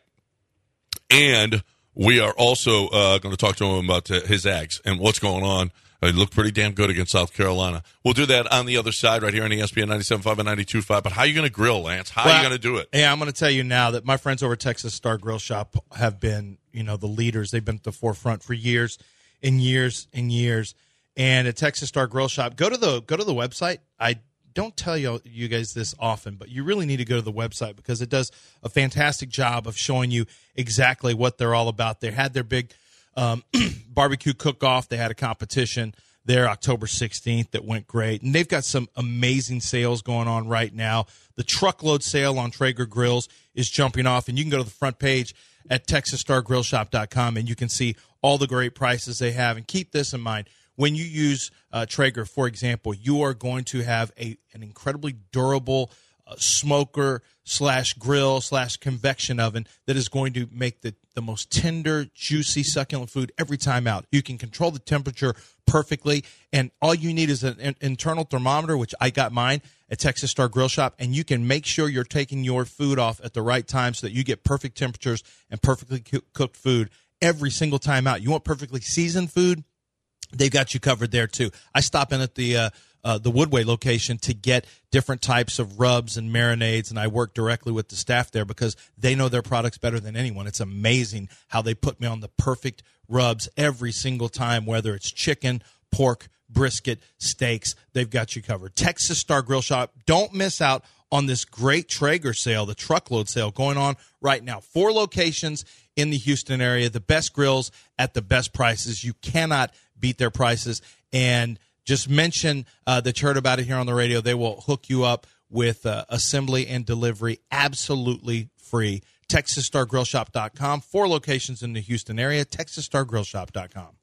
[SPEAKER 4] And we are also uh, going to talk to him about uh, his Ags and what's going on. They look pretty damn good against South Carolina. We'll do that on the other side right here on E S P N ninety-seven point five and ninety-two point five. But how are you going to grill, Lance? How well, are you going to do it?
[SPEAKER 5] Yeah, I'm going to tell you now that my friends over at Texas Star Grill Shop have been, you know, the leaders. They've been at the forefront for years and years and years. And at Texas Star Grill Shop, go to the go to the website. I don't tell you you guys this often, but you really need to go to the website because it does a fantastic job of showing you exactly what they're all about. They had their big um, barbecue cook-off. They had a competition there October sixteenth that went great. And they've got some amazing sales going on right now. The truckload sale on Traeger grills is jumping off, and you can go to the front page at texas star grill shop dot com, and you can see all the great prices they have. And keep this in mind. When you use uh, Traeger, for example, you are going to have a an incredibly durable uh, smoker slash grill slash convection oven that is going to make the, the most tender, juicy, succulent food every time out. You can control the temperature perfectly, and all you need is an, an internal thermometer, which I got mine at Texas Star Grill Shop, and you can make sure you're taking your food off at the right time so that you get perfect temperatures and perfectly co- cooked food every single time out. You want perfectly seasoned food? They've got you covered there, too. I stop in at the uh, uh, the Woodway location to get different types of rubs and marinades, and I work directly with the staff there because they know their products better than anyone. It's amazing how they put me on the perfect rubs every single time, whether it's chicken, pork, brisket, steaks. They've got you covered. Texas Star Grill Shop. Don't miss out on this great Traeger sale, the truckload sale going on right now. Four locations in the Houston area, the best grills at the best prices. You cannot beat their prices, and just mention uh, that you heard about it here on the radio. They will hook you up with uh, assembly and delivery absolutely free. texas star grill shop dot com. Four locations in the Houston area. texas star grill shop dot com.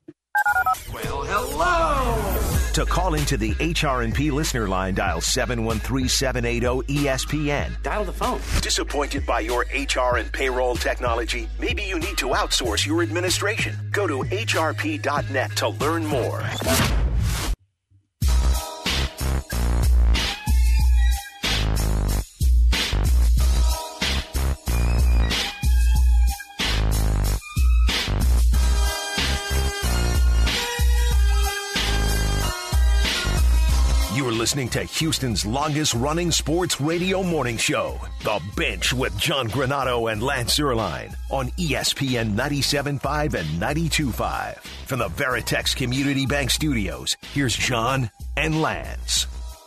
[SPEAKER 2] Well, hello. To call into the H R and P listener line, dial seven one three, seven eight zero, E S P N.
[SPEAKER 10] Dial the phone.
[SPEAKER 2] Disappointed by your H R and payroll technology? Maybe you need to outsource your administration. Go to H R P dot net to learn more. You're listening to Houston's longest-running sports radio morning show, The Bench with John Granato and Lance Zierlein on E S P N ninety-seven point five and ninety-two point five. From the Veritex Community Bank Studios, here's John and Lance.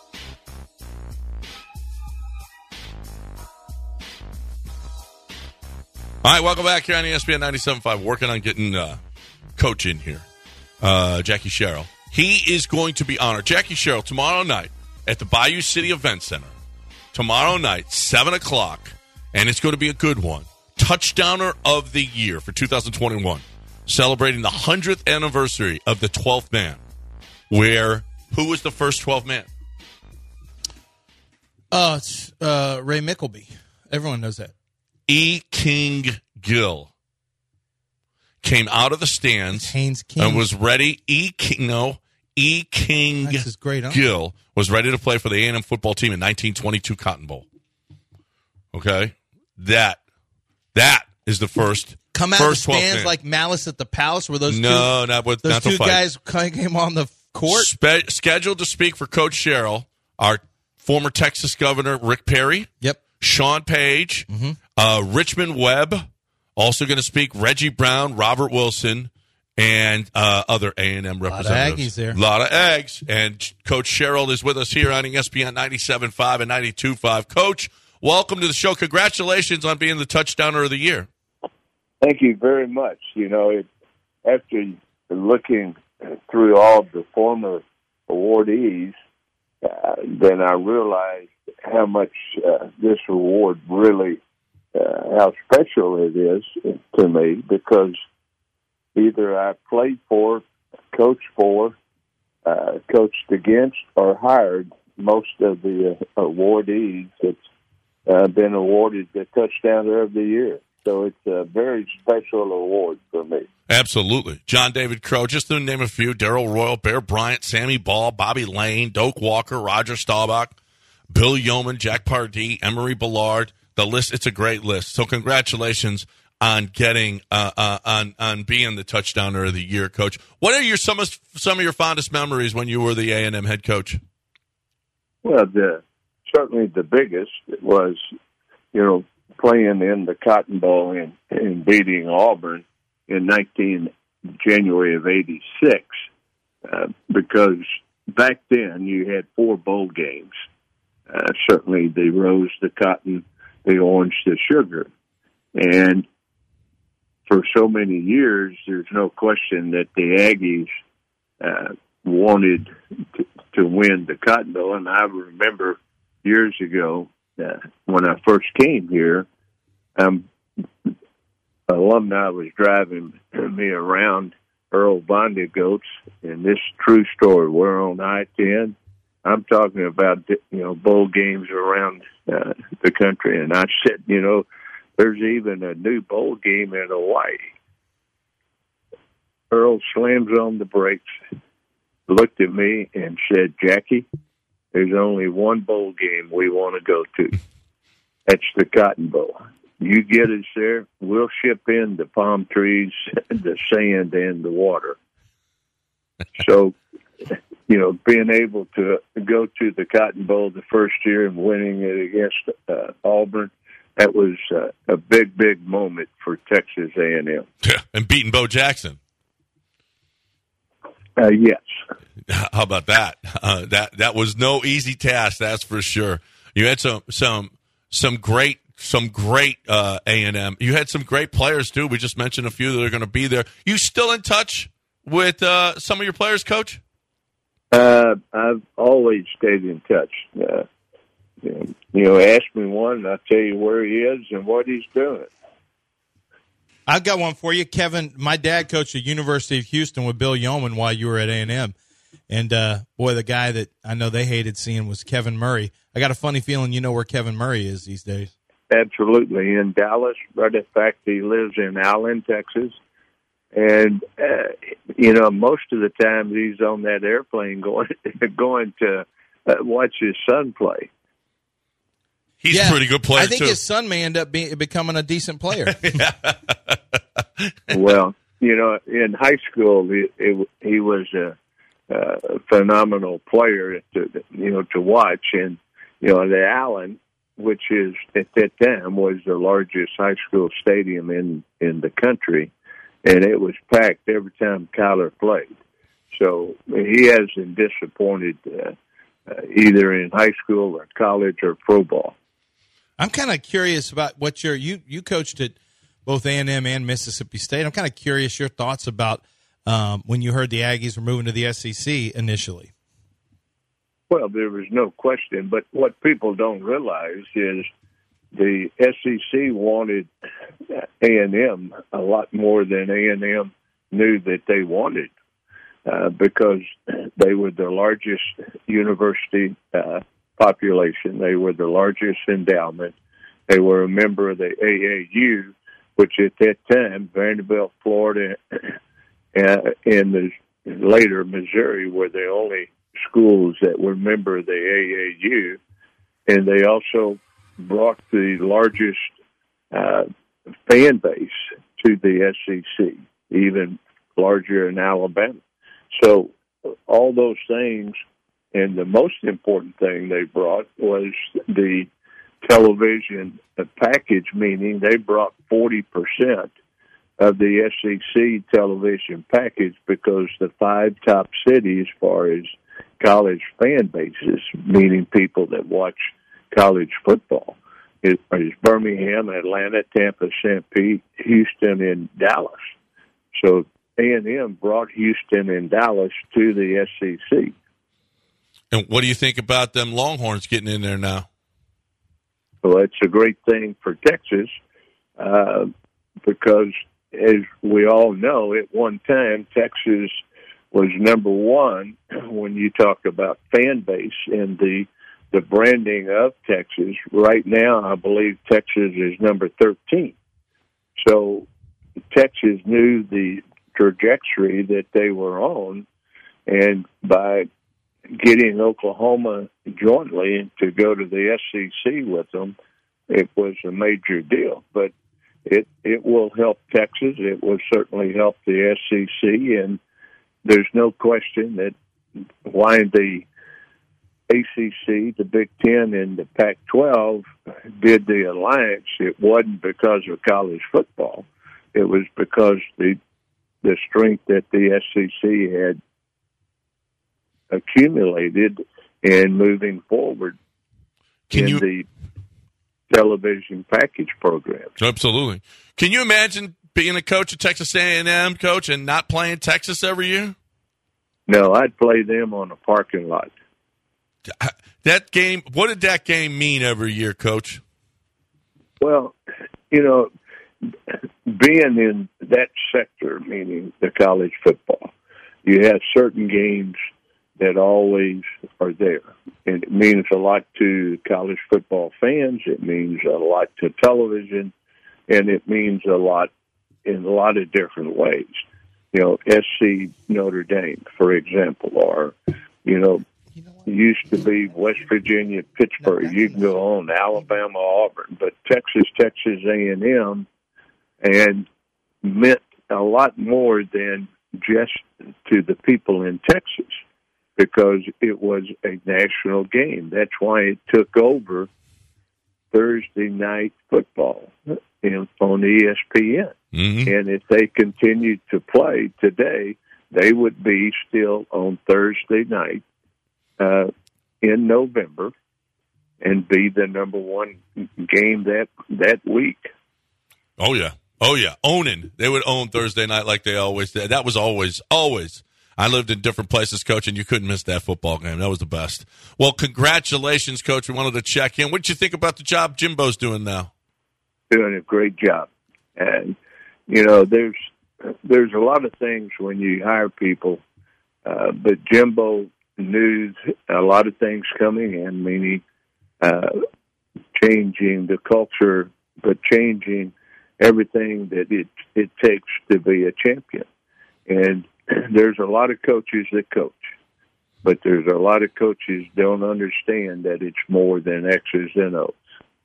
[SPEAKER 4] All right, welcome back here on E S P N ninety-seven point five. Working on getting uh, Coach in here, uh, Jackie Sherrill. He is going to be honored. Jackie Sherrill, tomorrow night at the Bayou City Event Center. tomorrow night, seven o'clock, and it's going to be a good one. Touchdowner of the year for two thousand twenty-one, celebrating the hundredth anniversary of the twelfth man. Where, who was the first twelfth man?
[SPEAKER 5] Uh, it's uh, Ray Mickleby. Everyone knows that.
[SPEAKER 4] E. King Gill came out of the stands
[SPEAKER 5] Haynes King.
[SPEAKER 4] and was ready. E. King, no, E. King
[SPEAKER 5] That's his great uncle.
[SPEAKER 4] Gill was ready to play for the A and M football team in nineteen twenty-two Cotton Bowl. Okay, that that is the first.
[SPEAKER 5] Come out
[SPEAKER 4] first
[SPEAKER 5] of the stands
[SPEAKER 4] man.
[SPEAKER 5] like Malice at the Palace, where those
[SPEAKER 4] no,
[SPEAKER 5] two,
[SPEAKER 4] not with
[SPEAKER 5] those
[SPEAKER 4] not
[SPEAKER 5] two
[SPEAKER 4] the fight.
[SPEAKER 5] guys came on the court.
[SPEAKER 4] Spe- scheduled to speak for Coach Sherrill, our former Texas Governor Rick Perry.
[SPEAKER 5] Yep.
[SPEAKER 4] Sean Page, mm-hmm. uh, Richmond Webb, also going to speak. Reggie Brown, Robert Wilson, and uh, other A and M representatives.
[SPEAKER 5] A lot of Aggies there.
[SPEAKER 4] A lot of eggs. And Coach Sherrill is with us here on E S P N ninety-seven point five and ninety-two point five. Coach, welcome to the show. Congratulations on being the touchdowner of the year.
[SPEAKER 10] Thank you very much. You know, it, after looking through all the former awardees, uh, then I realized how much uh, this award really, uh, how special it is to me, because either I played for, coached for, uh, coached against, or hired most of the uh, awardees that's uh, been awarded the Touchdowner of the Year. So it's a very special award for me.
[SPEAKER 4] Absolutely. John David Crow, just to name a few: Darrell Royal, Bear Bryant, Sammy Ball, Bobby Lane, Doak Walker, Roger Staubach, Bill Yeoman, Jack Pardee, Emery Ballard. The list, it's a great list. So congratulations on getting, uh, uh, on on being the Touchdowner of the Year, Coach. What are your some of, some of your fondest memories when you were the A and M head coach?
[SPEAKER 10] Well, the, certainly the biggest was, you know, playing in the Cotton Bowl and, and beating Auburn in nineteen January of eighty-six, uh, because back then you had four bowl games. Uh, certainly the Rose, the Cotton, the Orange, the Sugar. And for so many years, there's no question that the Aggies uh, wanted to, to win the Cotton Bowl. And I remember years ago, uh, when I first came here, um, alumni was driving me around Earl Vonnegut, and this true story. We're on I ten. I'm talking about, you know, bowl games around uh, the country, and I said, you know, there's even a new bowl game in Hawaii. Earl slams on the brakes, looked at me, and said, Jackie, there's only one bowl game we want to go to. That's the Cotton Bowl. You get us there, we'll ship in the palm trees, the sand, and the water. So, you know, being able to go to the Cotton Bowl the first year and winning it against uh, Auburn, that was uh, a big, big moment for Texas A and M.
[SPEAKER 4] Yeah, and beating Bo Jackson.
[SPEAKER 10] Uh, yes.
[SPEAKER 4] How about that? Uh, that that was no easy task, that's for sure. You had some some some great some great uh, A and M. You had some great players too. We just mentioned a few that are going to be there. You still in touch with uh, some of your players, Coach?
[SPEAKER 10] Uh, I've always stayed in touch. Uh, you know, ask me one, and I'll tell you where he is and what he's doing.
[SPEAKER 5] I've got one for you, Kevin. My dad coached at University of Houston with Bill Yeoman while you were at A and M. And, uh, boy, the guy that I know they hated seeing was Kevin Murray. I got a funny feeling you know where Kevin Murray is these days.
[SPEAKER 10] Absolutely. In Dallas. Right. In fact, he lives in Allen, Texas. And, uh, you know, most of the time he's on that airplane going going to uh, watch his son play.
[SPEAKER 4] He's
[SPEAKER 5] yeah,
[SPEAKER 4] a pretty good player,
[SPEAKER 5] I think
[SPEAKER 4] too.
[SPEAKER 5] his son may end up be, becoming a decent player.
[SPEAKER 10] Well, you know, in high school, he, it, he was a, a phenomenal player, to, you know, to watch. And, you know, the Allen, which is at that time was the largest high school stadium in, in the country, and it was packed every time Kyler played. So he hasn't disappointed uh, uh, either in high school or college or pro ball.
[SPEAKER 5] I'm kind of curious about what your you you coached at both A and M and Mississippi State. I'm kind of curious your thoughts about um, when you heard the Aggies were moving to the S E C initially.
[SPEAKER 10] Well, there was no question, but what people don't realize is the S E C wanted A and M a lot more than A and M knew that they wanted, uh, because they were the largest university uh, population. They were the largest endowment. They were a member of the A A U, which at that time, Vanderbilt, Florida, uh, and the later Missouri were the only schools that were member of the A A U, and they also brought the largest uh, fan base to the S E C, even larger in Alabama. So all those things, and the most important thing they brought was the television package, meaning they brought forty percent of the S E C television package, because the five top cities as far as college fan bases, meaning people that watch college football, is, is Birmingham, Atlanta, Tampa, Saint Pete, Houston, and Dallas. So A and M brought Houston and Dallas to the S E C.
[SPEAKER 4] And what do you think about them Longhorns getting in there now?
[SPEAKER 10] Well, it's a great thing for Texas, uh, because, as we all know, at one time, Texas was number one when you talk about fan base and the the branding of Texas. Right now, I believe Texas is number thirteen. So Texas knew the trajectory that they were on, and by getting Oklahoma jointly to go to the S E C with them, it was a major deal. But it it will help Texas. It will certainly help the S E C, and there's no question that why the A C C, the Big Ten, and the Pac twelve did the alliance. It wasn't because of college football. It was because the the strength that the S E C had accumulated and moving forward
[SPEAKER 4] Can
[SPEAKER 10] in
[SPEAKER 4] you...
[SPEAKER 10] the television package program.
[SPEAKER 4] Absolutely. Can you imagine being a coach at Texas A and M, coach, and not playing Texas every year?
[SPEAKER 10] No, I'd play them on a parking lot.
[SPEAKER 4] That game, what did that game mean every year, Coach?
[SPEAKER 10] Well, you know, being in that sector, meaning the college football, you have certain games that always are there. And it means a lot to college football fans. It means a lot to television. And it means a lot in a lot of different ways. You know, S C Notre Dame, for example, or, you know, used to be West Virginia, Pittsburgh. You can go on, Alabama, Auburn. But Texas, Texas A and M, and meant a lot more than just to the people in Texas, because it was a national game. That's why it took over Thursday night football in, on E S P N. Mm-hmm. And if they continued to play today, they would be still on Thursday night uh, in November and be the number one game that that week.
[SPEAKER 4] Oh, yeah. Oh, yeah. Owning. They would own Thursday night like they always did. That was always, always. I lived in different places, Coach, and you couldn't miss that football game. That was the best. Well, congratulations, Coach. We wanted to check in. What did you think about the job Jimbo's doing now?
[SPEAKER 10] Doing a great job. And, you know, there's there's a lot of things when you hire people, uh, but Jimbo knew a lot of things coming in, meaning uh, changing the culture, but changing everything that it, it takes to be a champion. And there's a lot of coaches that coach, but there's a lot of coaches don't understand that it's more than X's and O's.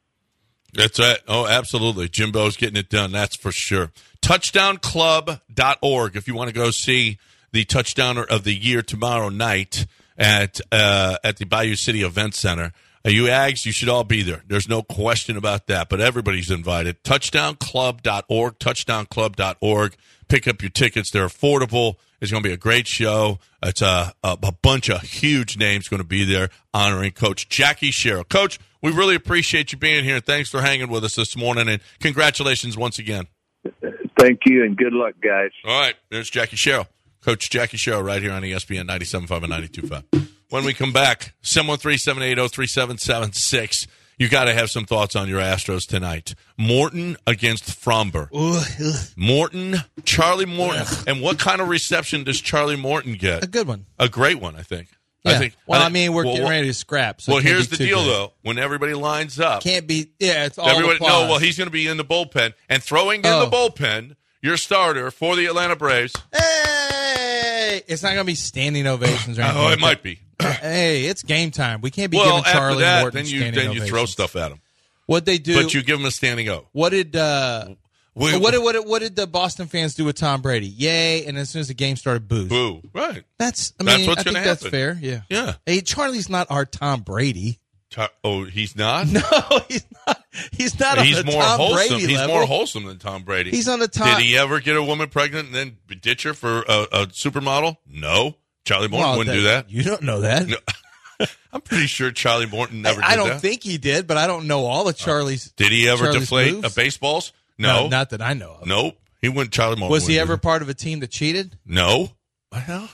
[SPEAKER 4] That's it. Oh, absolutely. Jimbo's getting it done. That's for sure. touchdown club dot org if you want to go see the Touchdowner of the Year tomorrow night at uh, at the Bayou City Event Center. Uh, you Ags, you should all be there. There's no question about that, but everybody's invited. touchdown club dot org, touchdown club dot org. Pick up your tickets. They're affordable. It's going to be a great show. It's a, a, a bunch of huge names going to be there honoring Coach Jackie Sherrill. Coach, we really appreciate you being here. Thanks for hanging with us this morning, and congratulations once again.
[SPEAKER 10] Thank you, and good luck, guys.
[SPEAKER 4] All right, there's Jackie Sherrill. Coach Jackie Sherrill right here on E S P N ninety-seven point five and ninety-two point five. when we come back. seven one three, seven eight zero, three seven seven six. You got to have some thoughts on your Astros tonight. Morton against Fromber. Morton, Charlie Morton. And what kind of reception does Charlie Morton get?
[SPEAKER 5] A good one.
[SPEAKER 4] A great one, I think.
[SPEAKER 5] Yeah.
[SPEAKER 4] I think.
[SPEAKER 5] Well,
[SPEAKER 4] I,
[SPEAKER 5] I mean, we're
[SPEAKER 4] well,
[SPEAKER 5] getting ready to scrap. So
[SPEAKER 4] well,
[SPEAKER 5] it can't
[SPEAKER 4] here's
[SPEAKER 5] be
[SPEAKER 4] the
[SPEAKER 5] too
[SPEAKER 4] deal,
[SPEAKER 5] good.
[SPEAKER 4] though. When everybody lines up.
[SPEAKER 5] Can't be, yeah, it's all
[SPEAKER 4] everybody,
[SPEAKER 5] applause.
[SPEAKER 4] No, well, he's going to be in the bullpen. And throwing in
[SPEAKER 5] Oh.
[SPEAKER 4] the bullpen, your starter for the Atlanta Braves.
[SPEAKER 5] Hey! It's not going to be standing ovations or anything.
[SPEAKER 4] Oh,
[SPEAKER 5] like
[SPEAKER 4] it might
[SPEAKER 5] that.
[SPEAKER 4] be.
[SPEAKER 5] Hey, it's game time. We can't be
[SPEAKER 4] Well,
[SPEAKER 5] giving Charlie
[SPEAKER 4] after that,
[SPEAKER 5] Morton
[SPEAKER 4] then you
[SPEAKER 5] standing
[SPEAKER 4] then you
[SPEAKER 5] ovations.
[SPEAKER 4] throw stuff at him.
[SPEAKER 5] What'd they do?
[SPEAKER 4] But you give him a standing O.
[SPEAKER 5] What did uh,
[SPEAKER 4] We-
[SPEAKER 5] what did what did what did the Boston fans do with Tom Brady? Yay! And as soon as the game started, boo.
[SPEAKER 4] Boo. Right.
[SPEAKER 5] That's I
[SPEAKER 4] That's
[SPEAKER 5] mean
[SPEAKER 4] what's
[SPEAKER 5] I think
[SPEAKER 4] gonna
[SPEAKER 5] that's
[SPEAKER 4] happen.
[SPEAKER 5] fair. Yeah.
[SPEAKER 4] Yeah.
[SPEAKER 5] Hey, Charlie's not our Tom Brady.
[SPEAKER 4] Char- oh, he's not?
[SPEAKER 5] No, he's not. He's not
[SPEAKER 4] He's
[SPEAKER 5] on the
[SPEAKER 4] more
[SPEAKER 5] Tom
[SPEAKER 4] wholesome.
[SPEAKER 5] Brady
[SPEAKER 4] He's
[SPEAKER 5] level.
[SPEAKER 4] more wholesome than Tom Brady.
[SPEAKER 5] He's on the top.
[SPEAKER 4] Did he ever get a woman pregnant and then ditch her for a, a supermodel? No. Charlie Morton
[SPEAKER 5] Well,
[SPEAKER 4] wouldn't do that.
[SPEAKER 5] You don't know that.
[SPEAKER 4] No. I'm pretty sure Charlie Morton never
[SPEAKER 5] I,
[SPEAKER 4] did
[SPEAKER 5] I don't
[SPEAKER 4] that.
[SPEAKER 5] think he did, but I don't know all of Charlie's.
[SPEAKER 4] Did he ever
[SPEAKER 5] Charlie's
[SPEAKER 4] deflate
[SPEAKER 5] moves?
[SPEAKER 4] a baseballs? No.
[SPEAKER 5] no, not that I know of.
[SPEAKER 4] Nope. He wouldn't. Charlie Morton.
[SPEAKER 5] Was he
[SPEAKER 4] wouldn't
[SPEAKER 5] ever
[SPEAKER 4] do
[SPEAKER 5] part of a team that cheated?
[SPEAKER 4] that. No. Well,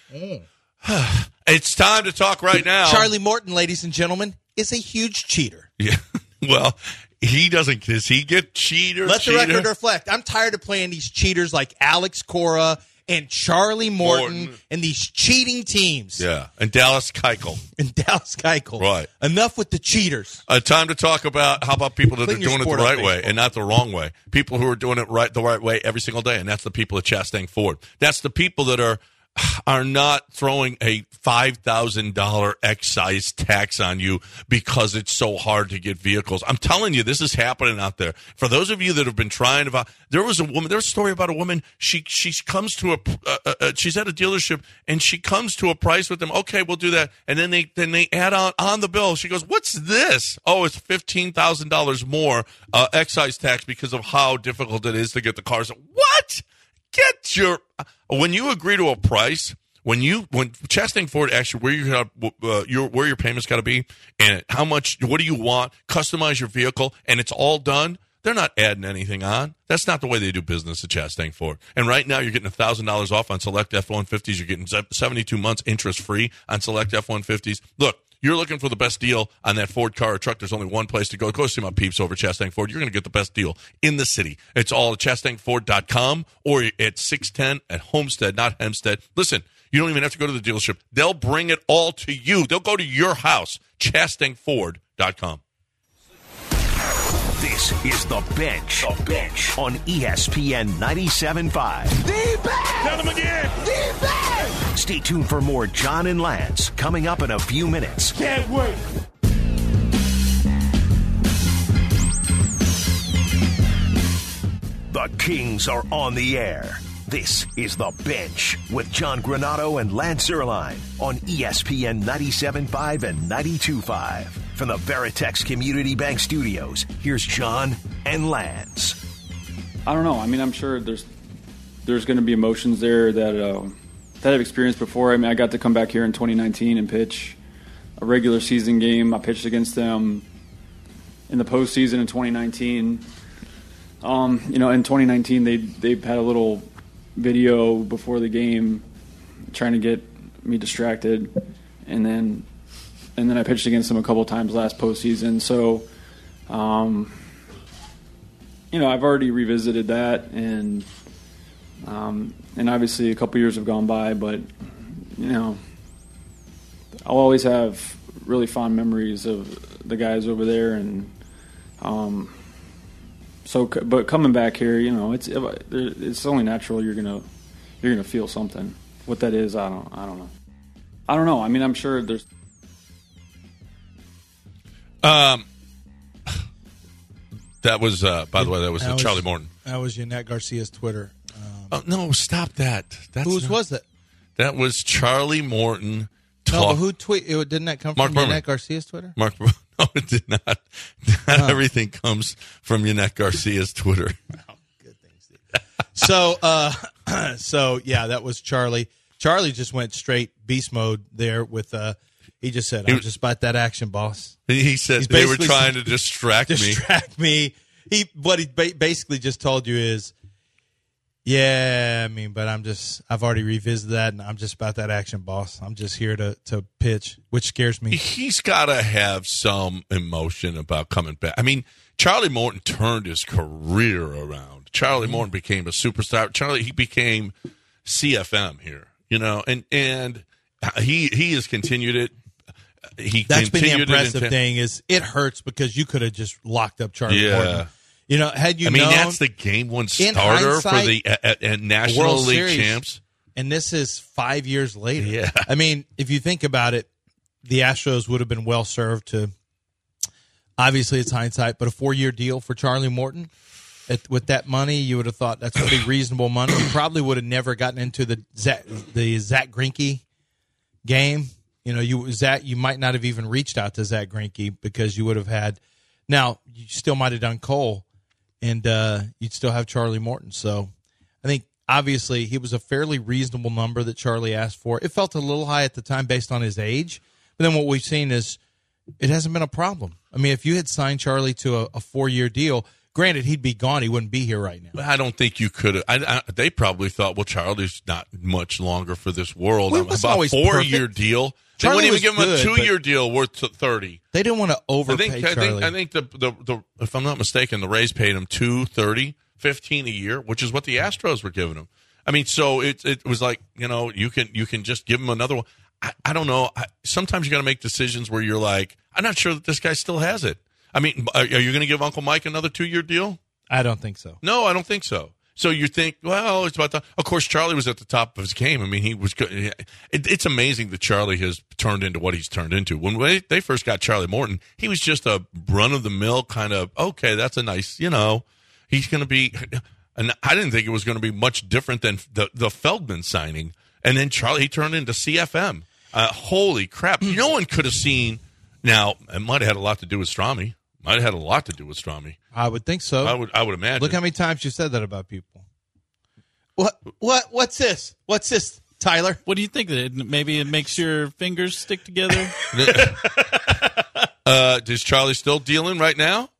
[SPEAKER 4] it's time to talk right now.
[SPEAKER 5] Charlie Morton, ladies and gentlemen, is a huge cheater.
[SPEAKER 4] Yeah. Well, he doesn't. Does he get cheater?
[SPEAKER 5] Let
[SPEAKER 4] cheater?
[SPEAKER 5] the record reflect. I'm tired of playing these cheaters like Alex Cora and Charlie Morton,
[SPEAKER 4] Morton.
[SPEAKER 5] and these cheating teams.
[SPEAKER 4] Yeah. And Dallas Keuchel.
[SPEAKER 5] And Dallas Keuchel.
[SPEAKER 4] Right.
[SPEAKER 5] Enough with the cheaters.
[SPEAKER 4] Uh, time to talk about how about people that
[SPEAKER 5] Clean
[SPEAKER 4] are
[SPEAKER 5] your
[SPEAKER 4] doing it the
[SPEAKER 5] sport up,
[SPEAKER 4] right way
[SPEAKER 5] baseball.
[SPEAKER 4] and not the wrong way. People who are doing it right the right way every single day, and that's the people at Chastang Ford. That's the people that are are not throwing a five thousand dollars excise tax on you because it's so hard to get vehicles. I'm telling you, this is happening out there. For those of you that have been trying to, there was a woman, there was a story about a woman, she she comes to a, uh, uh, she's at a dealership, and she comes to a price with them, okay, we'll do that, and then they then they add on, on the bill, she goes, what's this? Oh, it's fifteen thousand dollars more uh, excise tax because of how difficult it is to get the cars. What? Get your when you agree to a price, when you when Chastang Ford asks you where you have, uh, your where your payments got to be and how much, what do you want, customize your vehicle, and it's all done. They're not adding anything on. That's not the way they do business at Chastang Ford. And right now, you're getting one thousand dollars off on select F one fifties. You're getting seventy-two months interest free on select F one fifties. Look. You're looking for the best deal on that Ford car or truck. There's only one place to go. Go see my peeps over at Chastang Ford. You're going to get the best deal in the city. It's all at chastang ford dot com or at six ten at Homestead, not Hempstead. Listen, you don't even have to go to the dealership. They'll bring it all to you. They'll go to your house, chastang ford dot com.
[SPEAKER 2] This is The Bench, the Bench. On E S P N ninety-seven point five.
[SPEAKER 9] Tell them again.
[SPEAKER 2] Stay tuned for more John and Lance coming up in a few minutes.
[SPEAKER 9] Can't wait.
[SPEAKER 2] The Kings are on the air. This is The Bench with John Granado and Lance Zierlein on E S P N ninety-seven point five and ninety-two point five. From the Veritex Community Bank Studios, here's John and Lance.
[SPEAKER 11] I don't know. I mean, I'm sure there's there's going to be emotions there that uh, that I've experienced before. I mean, I got to come back here in twenty nineteen and pitch a regular season game. I pitched against them in the postseason in twenty nineteen. Um, you know, in twenty nineteen, they they had a little video before the game trying to get me distracted, and then and then I pitched against them a couple times last postseason. So, um, you know, I've already revisited that, and um, and obviously a couple years have gone by, but you know, I'll always have really fond memories of the guys over there, and um, so. But coming back here, you know, it's it's only natural you're gonna you're gonna feel something. What that is, I don't I don't know. I don't know. I mean, I'm sure there's.
[SPEAKER 4] Um, that was, uh, by the way, that was
[SPEAKER 5] That
[SPEAKER 4] uh,
[SPEAKER 5] was-
[SPEAKER 4] Charlie Morton.
[SPEAKER 5] That was Yannette Garcia's Twitter. Um,
[SPEAKER 4] Oh, no, stop that. That's
[SPEAKER 5] whose
[SPEAKER 4] not-
[SPEAKER 5] was that?
[SPEAKER 4] That was Charlie Morton.
[SPEAKER 5] No,
[SPEAKER 4] Talk-
[SPEAKER 5] but who tweet? It, didn't that come
[SPEAKER 4] Mark
[SPEAKER 5] from
[SPEAKER 4] Berman.
[SPEAKER 5] Yannette Garcia's Twitter?
[SPEAKER 4] Mark, no, it did not. Not
[SPEAKER 5] Huh.
[SPEAKER 4] everything comes from Yannette Garcia's Twitter.
[SPEAKER 5] So, uh, so yeah, that was Charlie. Charlie just went straight beast mode there with. Uh, he just said,
[SPEAKER 4] He
[SPEAKER 5] "I'm
[SPEAKER 4] was-
[SPEAKER 5] just about that action, boss."
[SPEAKER 4] He said
[SPEAKER 5] He's
[SPEAKER 4] they were
[SPEAKER 5] basically
[SPEAKER 4] trying
[SPEAKER 5] said-
[SPEAKER 4] to distract me.
[SPEAKER 5] Distract me. He what he ba- basically just told you is, Yeah, I mean, but I'm just, I've already revisited that, and I'm just about that action, boss. I'm just here to, to pitch, which scares me.
[SPEAKER 4] He's got to have some emotion about coming back. I mean, Charlie Morton turned his career around. Charlie mm-hmm. Morton became a superstar. Charlie, he became C F M here, you know, and, and he he has continued it. He
[SPEAKER 5] That's been the
[SPEAKER 4] continued
[SPEAKER 5] impressive
[SPEAKER 4] it in,
[SPEAKER 5] thing is it hurts because you could have just locked up Charlie
[SPEAKER 4] yeah.
[SPEAKER 5] Morton. You know, had you
[SPEAKER 4] I mean,
[SPEAKER 5] known,
[SPEAKER 4] that's the game one starter for the uh, uh, National
[SPEAKER 5] World
[SPEAKER 4] League
[SPEAKER 5] Series,
[SPEAKER 4] champs.
[SPEAKER 5] And this is five years later.
[SPEAKER 4] Yeah.
[SPEAKER 5] I mean, if you think about it, the Astros would have been well served to, obviously it's hindsight, but a four-year deal for Charlie Morton. At, with that money, you would have thought that's pretty reasonable money. You probably would have never gotten into the Zach, the Zach Greinke game. You know, you Zach, you might not have even reached out to Zach Greinke because you would have had. Now, you still might have done Cole, and uh, you'd still have Charlie Morton. So I think, obviously, he was a fairly reasonable number that Charlie asked for. It felt a little high at the time based on his age. But then what we've seen is it hasn't been a problem. I mean, if you had signed Charlie to a, a four-year deal, granted, he'd be gone. He wouldn't be here right now.
[SPEAKER 4] I don't think you could have. I, I, they probably thought, well, Charlie's not much longer for this world.
[SPEAKER 5] Well, it wasn't
[SPEAKER 4] about a
[SPEAKER 5] always
[SPEAKER 4] four-year
[SPEAKER 5] perfect.
[SPEAKER 4] deal. They
[SPEAKER 5] Charlie
[SPEAKER 4] wouldn't even
[SPEAKER 5] was
[SPEAKER 4] give him a
[SPEAKER 5] good,
[SPEAKER 4] two-year
[SPEAKER 5] but
[SPEAKER 4] deal worth thirty.
[SPEAKER 5] They didn't want to
[SPEAKER 4] I
[SPEAKER 5] overpay
[SPEAKER 4] think, I
[SPEAKER 5] Charlie.
[SPEAKER 4] think, I think the, the, the, if I'm not mistaken, the Rays paid him two thirty, fifteen a year, which is what the Astros were giving him. I mean, so it it was like, you know, you can you can just give him another one. I, I don't know. I, sometimes you got to make decisions where you're like, I'm not sure that this guy still has it. I mean, are, are you going to give Uncle Mike another two-year deal?
[SPEAKER 5] I don't think so.
[SPEAKER 4] No, I don't think so. So you think, well, it's about the. Of course, Charlie was at the top of his game. I mean, he was good. It, it's amazing that Charlie has turned into what he's turned into. When they, they first got Charlie Morton, he was just a run-of-the-mill kind of, okay, that's a nice, you know, he's going to be. And I didn't think it was going to be much different than the, the Feldman signing. And then Charlie, he turned into C F M. Uh, holy crap. No one could have seen. Now, it might have had a lot to do with Strami. Might have had a lot to do with Strami.
[SPEAKER 5] I would think so.
[SPEAKER 4] I would I would imagine.
[SPEAKER 5] Look how many times you said that about people. What? What? What's this? What's this, Tyler?
[SPEAKER 8] What do you think? That it, maybe it makes your fingers stick together?
[SPEAKER 4] uh, is Charlie still dealing right now?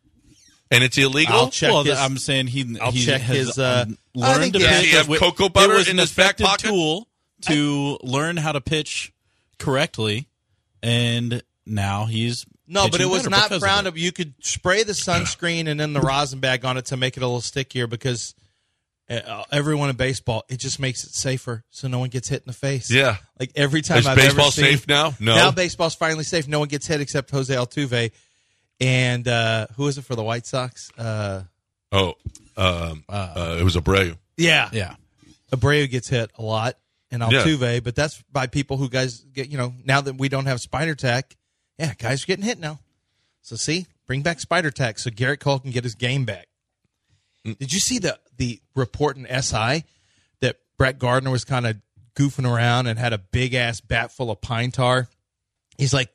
[SPEAKER 4] And it's illegal?
[SPEAKER 5] I'll check
[SPEAKER 8] well,
[SPEAKER 5] his,
[SPEAKER 8] I'm saying he,
[SPEAKER 5] I'll
[SPEAKER 8] he
[SPEAKER 5] check
[SPEAKER 8] has
[SPEAKER 5] his, uh,
[SPEAKER 8] um,
[SPEAKER 5] I
[SPEAKER 8] learned
[SPEAKER 5] think
[SPEAKER 8] to
[SPEAKER 5] yeah,
[SPEAKER 8] pitch.
[SPEAKER 4] Does he have
[SPEAKER 8] with-
[SPEAKER 4] cocoa butter
[SPEAKER 8] it was
[SPEAKER 4] in
[SPEAKER 8] an
[SPEAKER 4] his back
[SPEAKER 8] effective
[SPEAKER 4] pocket?
[SPEAKER 8] tool to learn how to pitch correctly, and now he's
[SPEAKER 5] No, but it was not
[SPEAKER 8] frowned
[SPEAKER 5] frowned up. You could spray the sunscreen and then the rosin bag on it to make it a little stickier because uh, everyone in baseball, it just makes it safer so no one gets hit in the face.
[SPEAKER 4] Yeah.
[SPEAKER 5] Like every time
[SPEAKER 4] Is
[SPEAKER 5] I've
[SPEAKER 4] baseball
[SPEAKER 5] ever seen,
[SPEAKER 4] safe now? No.
[SPEAKER 5] Now baseball's finally safe. No one gets hit except Jose Altuve. And uh, who is it for the White Sox? Uh,
[SPEAKER 4] Oh, um, uh, it was Abreu.
[SPEAKER 5] yeah.
[SPEAKER 8] Yeah.
[SPEAKER 5] Abreu gets hit a lot and Altuve, but that's by people who guys get, you know, now that we don't have Spider Tack, yeah, guys are getting hit now. So see, bring back Spider Tack so Garrett Cole can get his game back. Mm. Did you see the, the report in S I that Brett Gardner was kind of goofing around and had a big ass bat full of pine tar? He's like,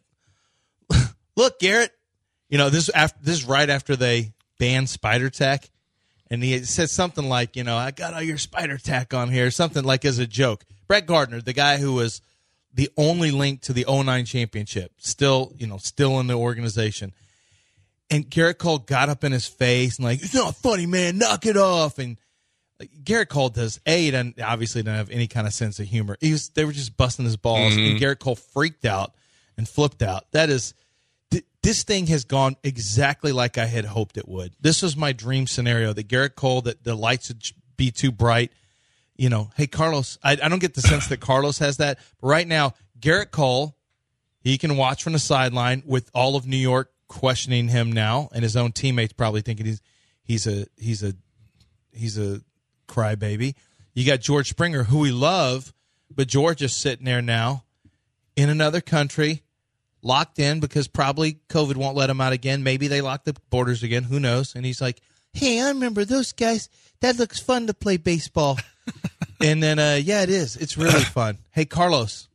[SPEAKER 5] look, Garrett, you know, this, after, this is right after they banned Spider Tack. And he said something like, you know, I got all your Spider Tack on here, something like as a joke. Brett Gardner, the guy who was the only link to the oh nine championship, still, you know, still in the organization. And Garrett Cole got up in his face and like, it's not funny, man, knock it off. And like, Garrett Cole does, A, he doesn't, obviously doesn't have any kind of sense of humor. He was, they were just busting his balls, mm-hmm. and Garrett Cole freaked out and flipped out. That is, th- this thing has gone exactly like I had hoped it would. This was my dream scenario, that Garrett Cole, that the lights would be too bright. You know, hey, Carlos, I, I don't get the sense that Carlos has that. But right now, Garrett Cole, he can watch from the sideline with all of New York questioning him now, and his own teammates probably thinking he's he's a he's a he's a crybaby. You got George Springer, who we love, but George is sitting there now in another country, locked in because probably COVID won't let him out again. Maybe they lock the borders again. Who knows? And he's like, hey, I remember those guys. That looks fun to play baseball. And then, uh, yeah, it is. It's really fun. Hey, Carlos,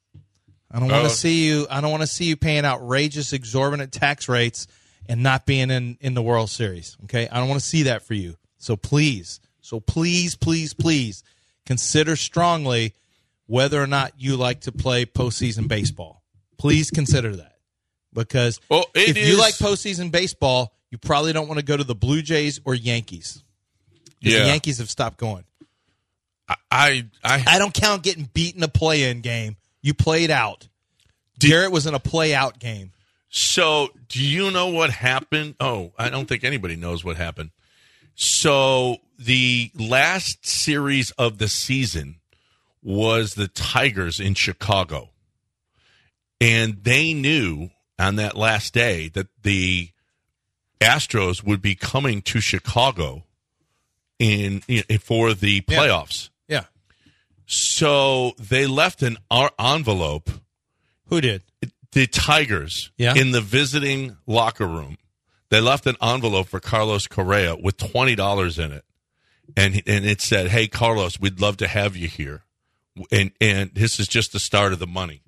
[SPEAKER 5] I don't want to see you. I don't want to see you paying outrageous, exorbitant tax rates and not being in, in the World Series. Okay, I don't want to see that for you. So please, so please, please, please consider strongly whether or not you like to play postseason baseball. Please consider that, because
[SPEAKER 4] well,
[SPEAKER 5] if
[SPEAKER 4] is...
[SPEAKER 5] you like postseason baseball, you probably don't want to go to the Blue Jays or Yankees. because
[SPEAKER 4] Yeah.
[SPEAKER 5] the Yankees have stopped going.
[SPEAKER 4] I, I, I,
[SPEAKER 5] I don't count getting beat in a play-in game. You played out. Garrett was in a play-out game.
[SPEAKER 4] So, do you know what happened? Oh, I don't think anybody knows what happened. So, the last series of the season was the Tigers in Chicago. And they knew on that last day that the Astros would be coming to Chicago in, in for the playoffs.
[SPEAKER 5] Yeah. yeah.
[SPEAKER 4] So, they left an ar- envelope.
[SPEAKER 5] Who did?
[SPEAKER 4] The Tigers
[SPEAKER 5] yeah.
[SPEAKER 4] in the visiting locker room. They left an envelope for Carlos Correa with twenty dollars in it. And and it said, "Hey, Carlos, we'd love to have you here." And and this is just the start of the money.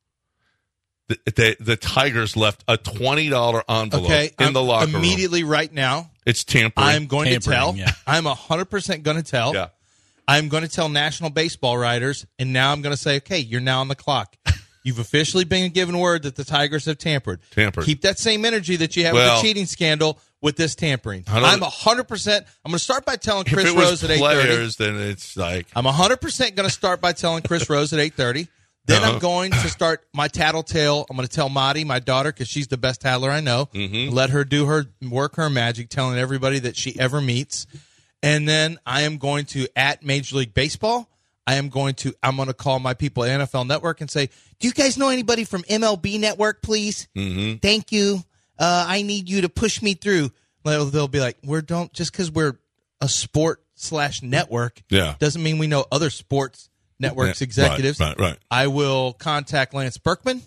[SPEAKER 4] The, the, the Tigers left a twenty dollars envelope
[SPEAKER 5] okay,
[SPEAKER 4] in
[SPEAKER 5] I'm
[SPEAKER 4] the locker room.
[SPEAKER 5] Immediately right now.
[SPEAKER 4] It's tampering.
[SPEAKER 5] I'm going
[SPEAKER 8] tampering,
[SPEAKER 5] to tell.
[SPEAKER 8] Yeah.
[SPEAKER 5] I'm one hundred percent going to tell.
[SPEAKER 4] Yeah.
[SPEAKER 5] I'm going to tell national baseball writers, and now I'm going to say, okay, you're now on the clock. You've officially been given word that the Tigers have tampered.
[SPEAKER 4] Tampered.
[SPEAKER 5] Keep that same energy that you had
[SPEAKER 4] well,
[SPEAKER 5] with the cheating scandal with this tampering. I'm one hundred percent. I'm going to start by telling Chris
[SPEAKER 4] if it was
[SPEAKER 5] Rose at eight thirty.
[SPEAKER 4] Players, then it's like
[SPEAKER 5] I'm one hundred percent going to start by telling Chris Rose at eight thirty. Then
[SPEAKER 4] uh-huh.
[SPEAKER 5] I'm going to start my tattletale. I'm going to tell Maddie, my daughter, because she's the best tattler I know.
[SPEAKER 4] Mm-hmm.
[SPEAKER 5] Let her do her work, her magic, telling everybody that she ever meets. And then I am going to, at Major League Baseball, I am going to, I'm going to call my people at N F L Network and say, do you guys know anybody from M L B Network, please?
[SPEAKER 4] Mm-hmm.
[SPEAKER 5] Thank you. Uh, I need you to push me through. They'll, they'll be like, we're don't, just because we're a sport slash network
[SPEAKER 4] yeah.
[SPEAKER 5] doesn't mean we know other sports networks
[SPEAKER 4] yeah.
[SPEAKER 5] executives.
[SPEAKER 4] Right, right, right.
[SPEAKER 5] I will contact Lance Berkman.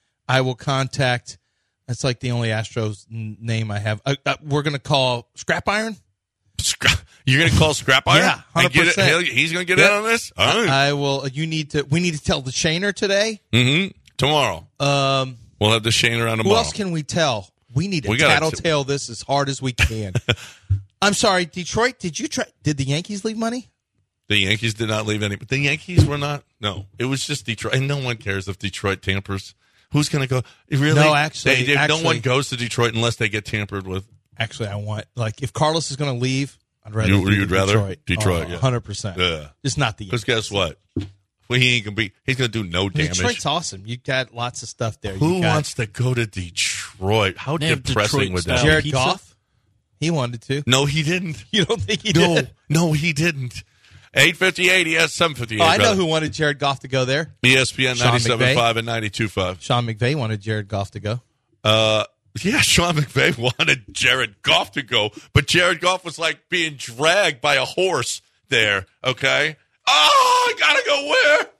[SPEAKER 5] I will contact, that's like the only Astros n- name I have. Uh, uh, we're going to call Scrap Iron.
[SPEAKER 4] Scrap. You're going to call Scrap Iron?
[SPEAKER 5] Yeah, one hundred percent.
[SPEAKER 4] And get it, he's going to get
[SPEAKER 5] yep.
[SPEAKER 4] in on this? All right.
[SPEAKER 5] I will. You need to. We need to tell the Shaner today.
[SPEAKER 4] Mm-hmm. Tomorrow.
[SPEAKER 5] Um,
[SPEAKER 4] we'll have the Shaner on tomorrow.
[SPEAKER 5] Who else can we tell? We need to
[SPEAKER 4] we gotta
[SPEAKER 5] tattletale t- this as hard as we can. I'm sorry, Detroit. Did you try? Did the Yankees leave money?
[SPEAKER 4] The Yankees did not leave any. But the Yankees were not. No, it was just Detroit. And no one cares if Detroit tampers. Who's going to go? Really?
[SPEAKER 5] No, actually,
[SPEAKER 4] they, they,
[SPEAKER 5] actually,
[SPEAKER 4] no one goes to Detroit unless they get tampered with.
[SPEAKER 5] Actually, I want like if Carlos is going to leave. I'd rather
[SPEAKER 4] you, you'd rather
[SPEAKER 5] Detroit.
[SPEAKER 4] Detroit,
[SPEAKER 5] oh,
[SPEAKER 4] yeah,
[SPEAKER 5] hundred percent.
[SPEAKER 4] Yeah,
[SPEAKER 5] it's not the.
[SPEAKER 4] Because guess what? Well, he ain't gonna be. He's gonna do no damage.
[SPEAKER 5] Detroit's awesome. You got lots of stuff there.
[SPEAKER 4] Who
[SPEAKER 5] you got,
[SPEAKER 4] wants to go to Detroit? How
[SPEAKER 8] They have
[SPEAKER 4] depressing
[SPEAKER 8] Detroit
[SPEAKER 4] would that?
[SPEAKER 8] style
[SPEAKER 4] be?
[SPEAKER 5] Jared
[SPEAKER 8] pizza?
[SPEAKER 5] Goff. He wanted to.
[SPEAKER 4] No, he didn't.
[SPEAKER 5] You don't think he
[SPEAKER 4] no,
[SPEAKER 5] did?
[SPEAKER 4] no, he didn't. Eight fifty eight. He has seven fifty eight.
[SPEAKER 5] Oh, I know who wanted Jared Goff to go there.
[SPEAKER 4] E S P N
[SPEAKER 5] Sean
[SPEAKER 4] ninety-seven point five
[SPEAKER 5] McVay.
[SPEAKER 4] and ninety-two point five.
[SPEAKER 5] Sean McVay wanted Jared Goff to go.
[SPEAKER 4] Uh, yeah, Sean McVay wanted Jared Goff to go, but Jared Goff was like being dragged by a horse there. Okay. Oh, I gotta go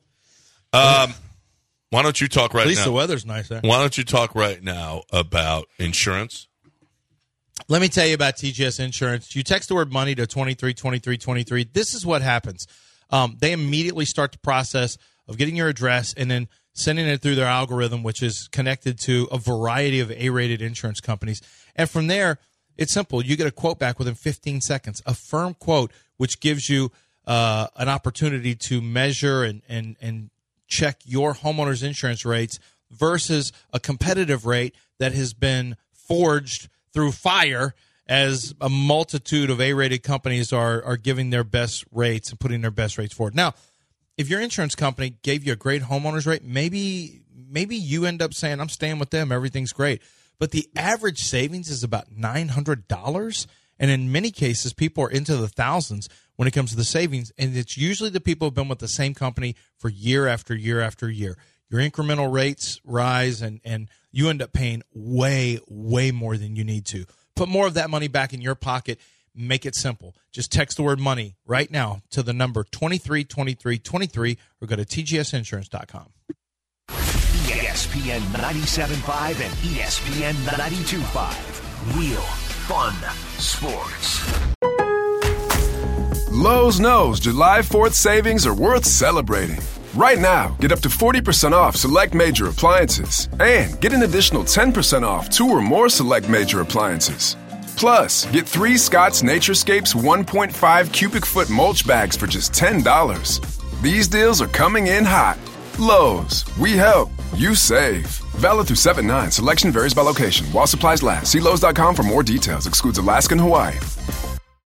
[SPEAKER 4] where? Um, why don't you talk right now?
[SPEAKER 5] At least the weather's nice there.
[SPEAKER 4] Why don't you talk right now about insurance?
[SPEAKER 5] Let me tell you about T G S Insurance. You text the word money to twenty-three twenty-three twenty-three. This is what happens. Um, they immediately start the process of getting your address and then sending it through their algorithm, which is connected to a variety of A-rated insurance companies. And from there, it's simple. You get a quote back within fifteen seconds, a firm quote, which gives you uh, an opportunity to measure and, and, and check your homeowner's insurance rates versus a competitive rate that has been forged through fire as a multitude of A-rated companies are are giving their best rates and putting their best rates forward. Now, if your insurance company gave you a great homeowner's rate, maybe maybe you end up saying, I'm staying with them, everything's great. But the average savings is about nine hundred dollars, and in many cases, people are into the thousands when it comes to the savings, and it's usually the people who have been with the same company for year after year after year. Your incremental rates rise, and, and you end up paying way, way more than you need to. Put more of that money back in your pocket. Make it simple. Just text the word money right now to the number twenty-three twenty-three twenty-three or go to T G S insurance dot com.
[SPEAKER 2] E S P N ninety-seven point five and E S P N ninety-two point five. Real fun sports.
[SPEAKER 1] Lowe's knows July fourth savings are worth celebrating. Right now, get up to forty percent off select major appliances and get an additional ten percent off two or more select major appliances. Plus, get three Scott's Naturescapes one point five cubic foot mulch bags for just ten dollars. These deals are coming in hot. Lowe's, we help, you save. Valid through seven nine. Selection varies by location. While supplies last. See Lowe's dot com for more details. Excludes Alaska and Hawaii.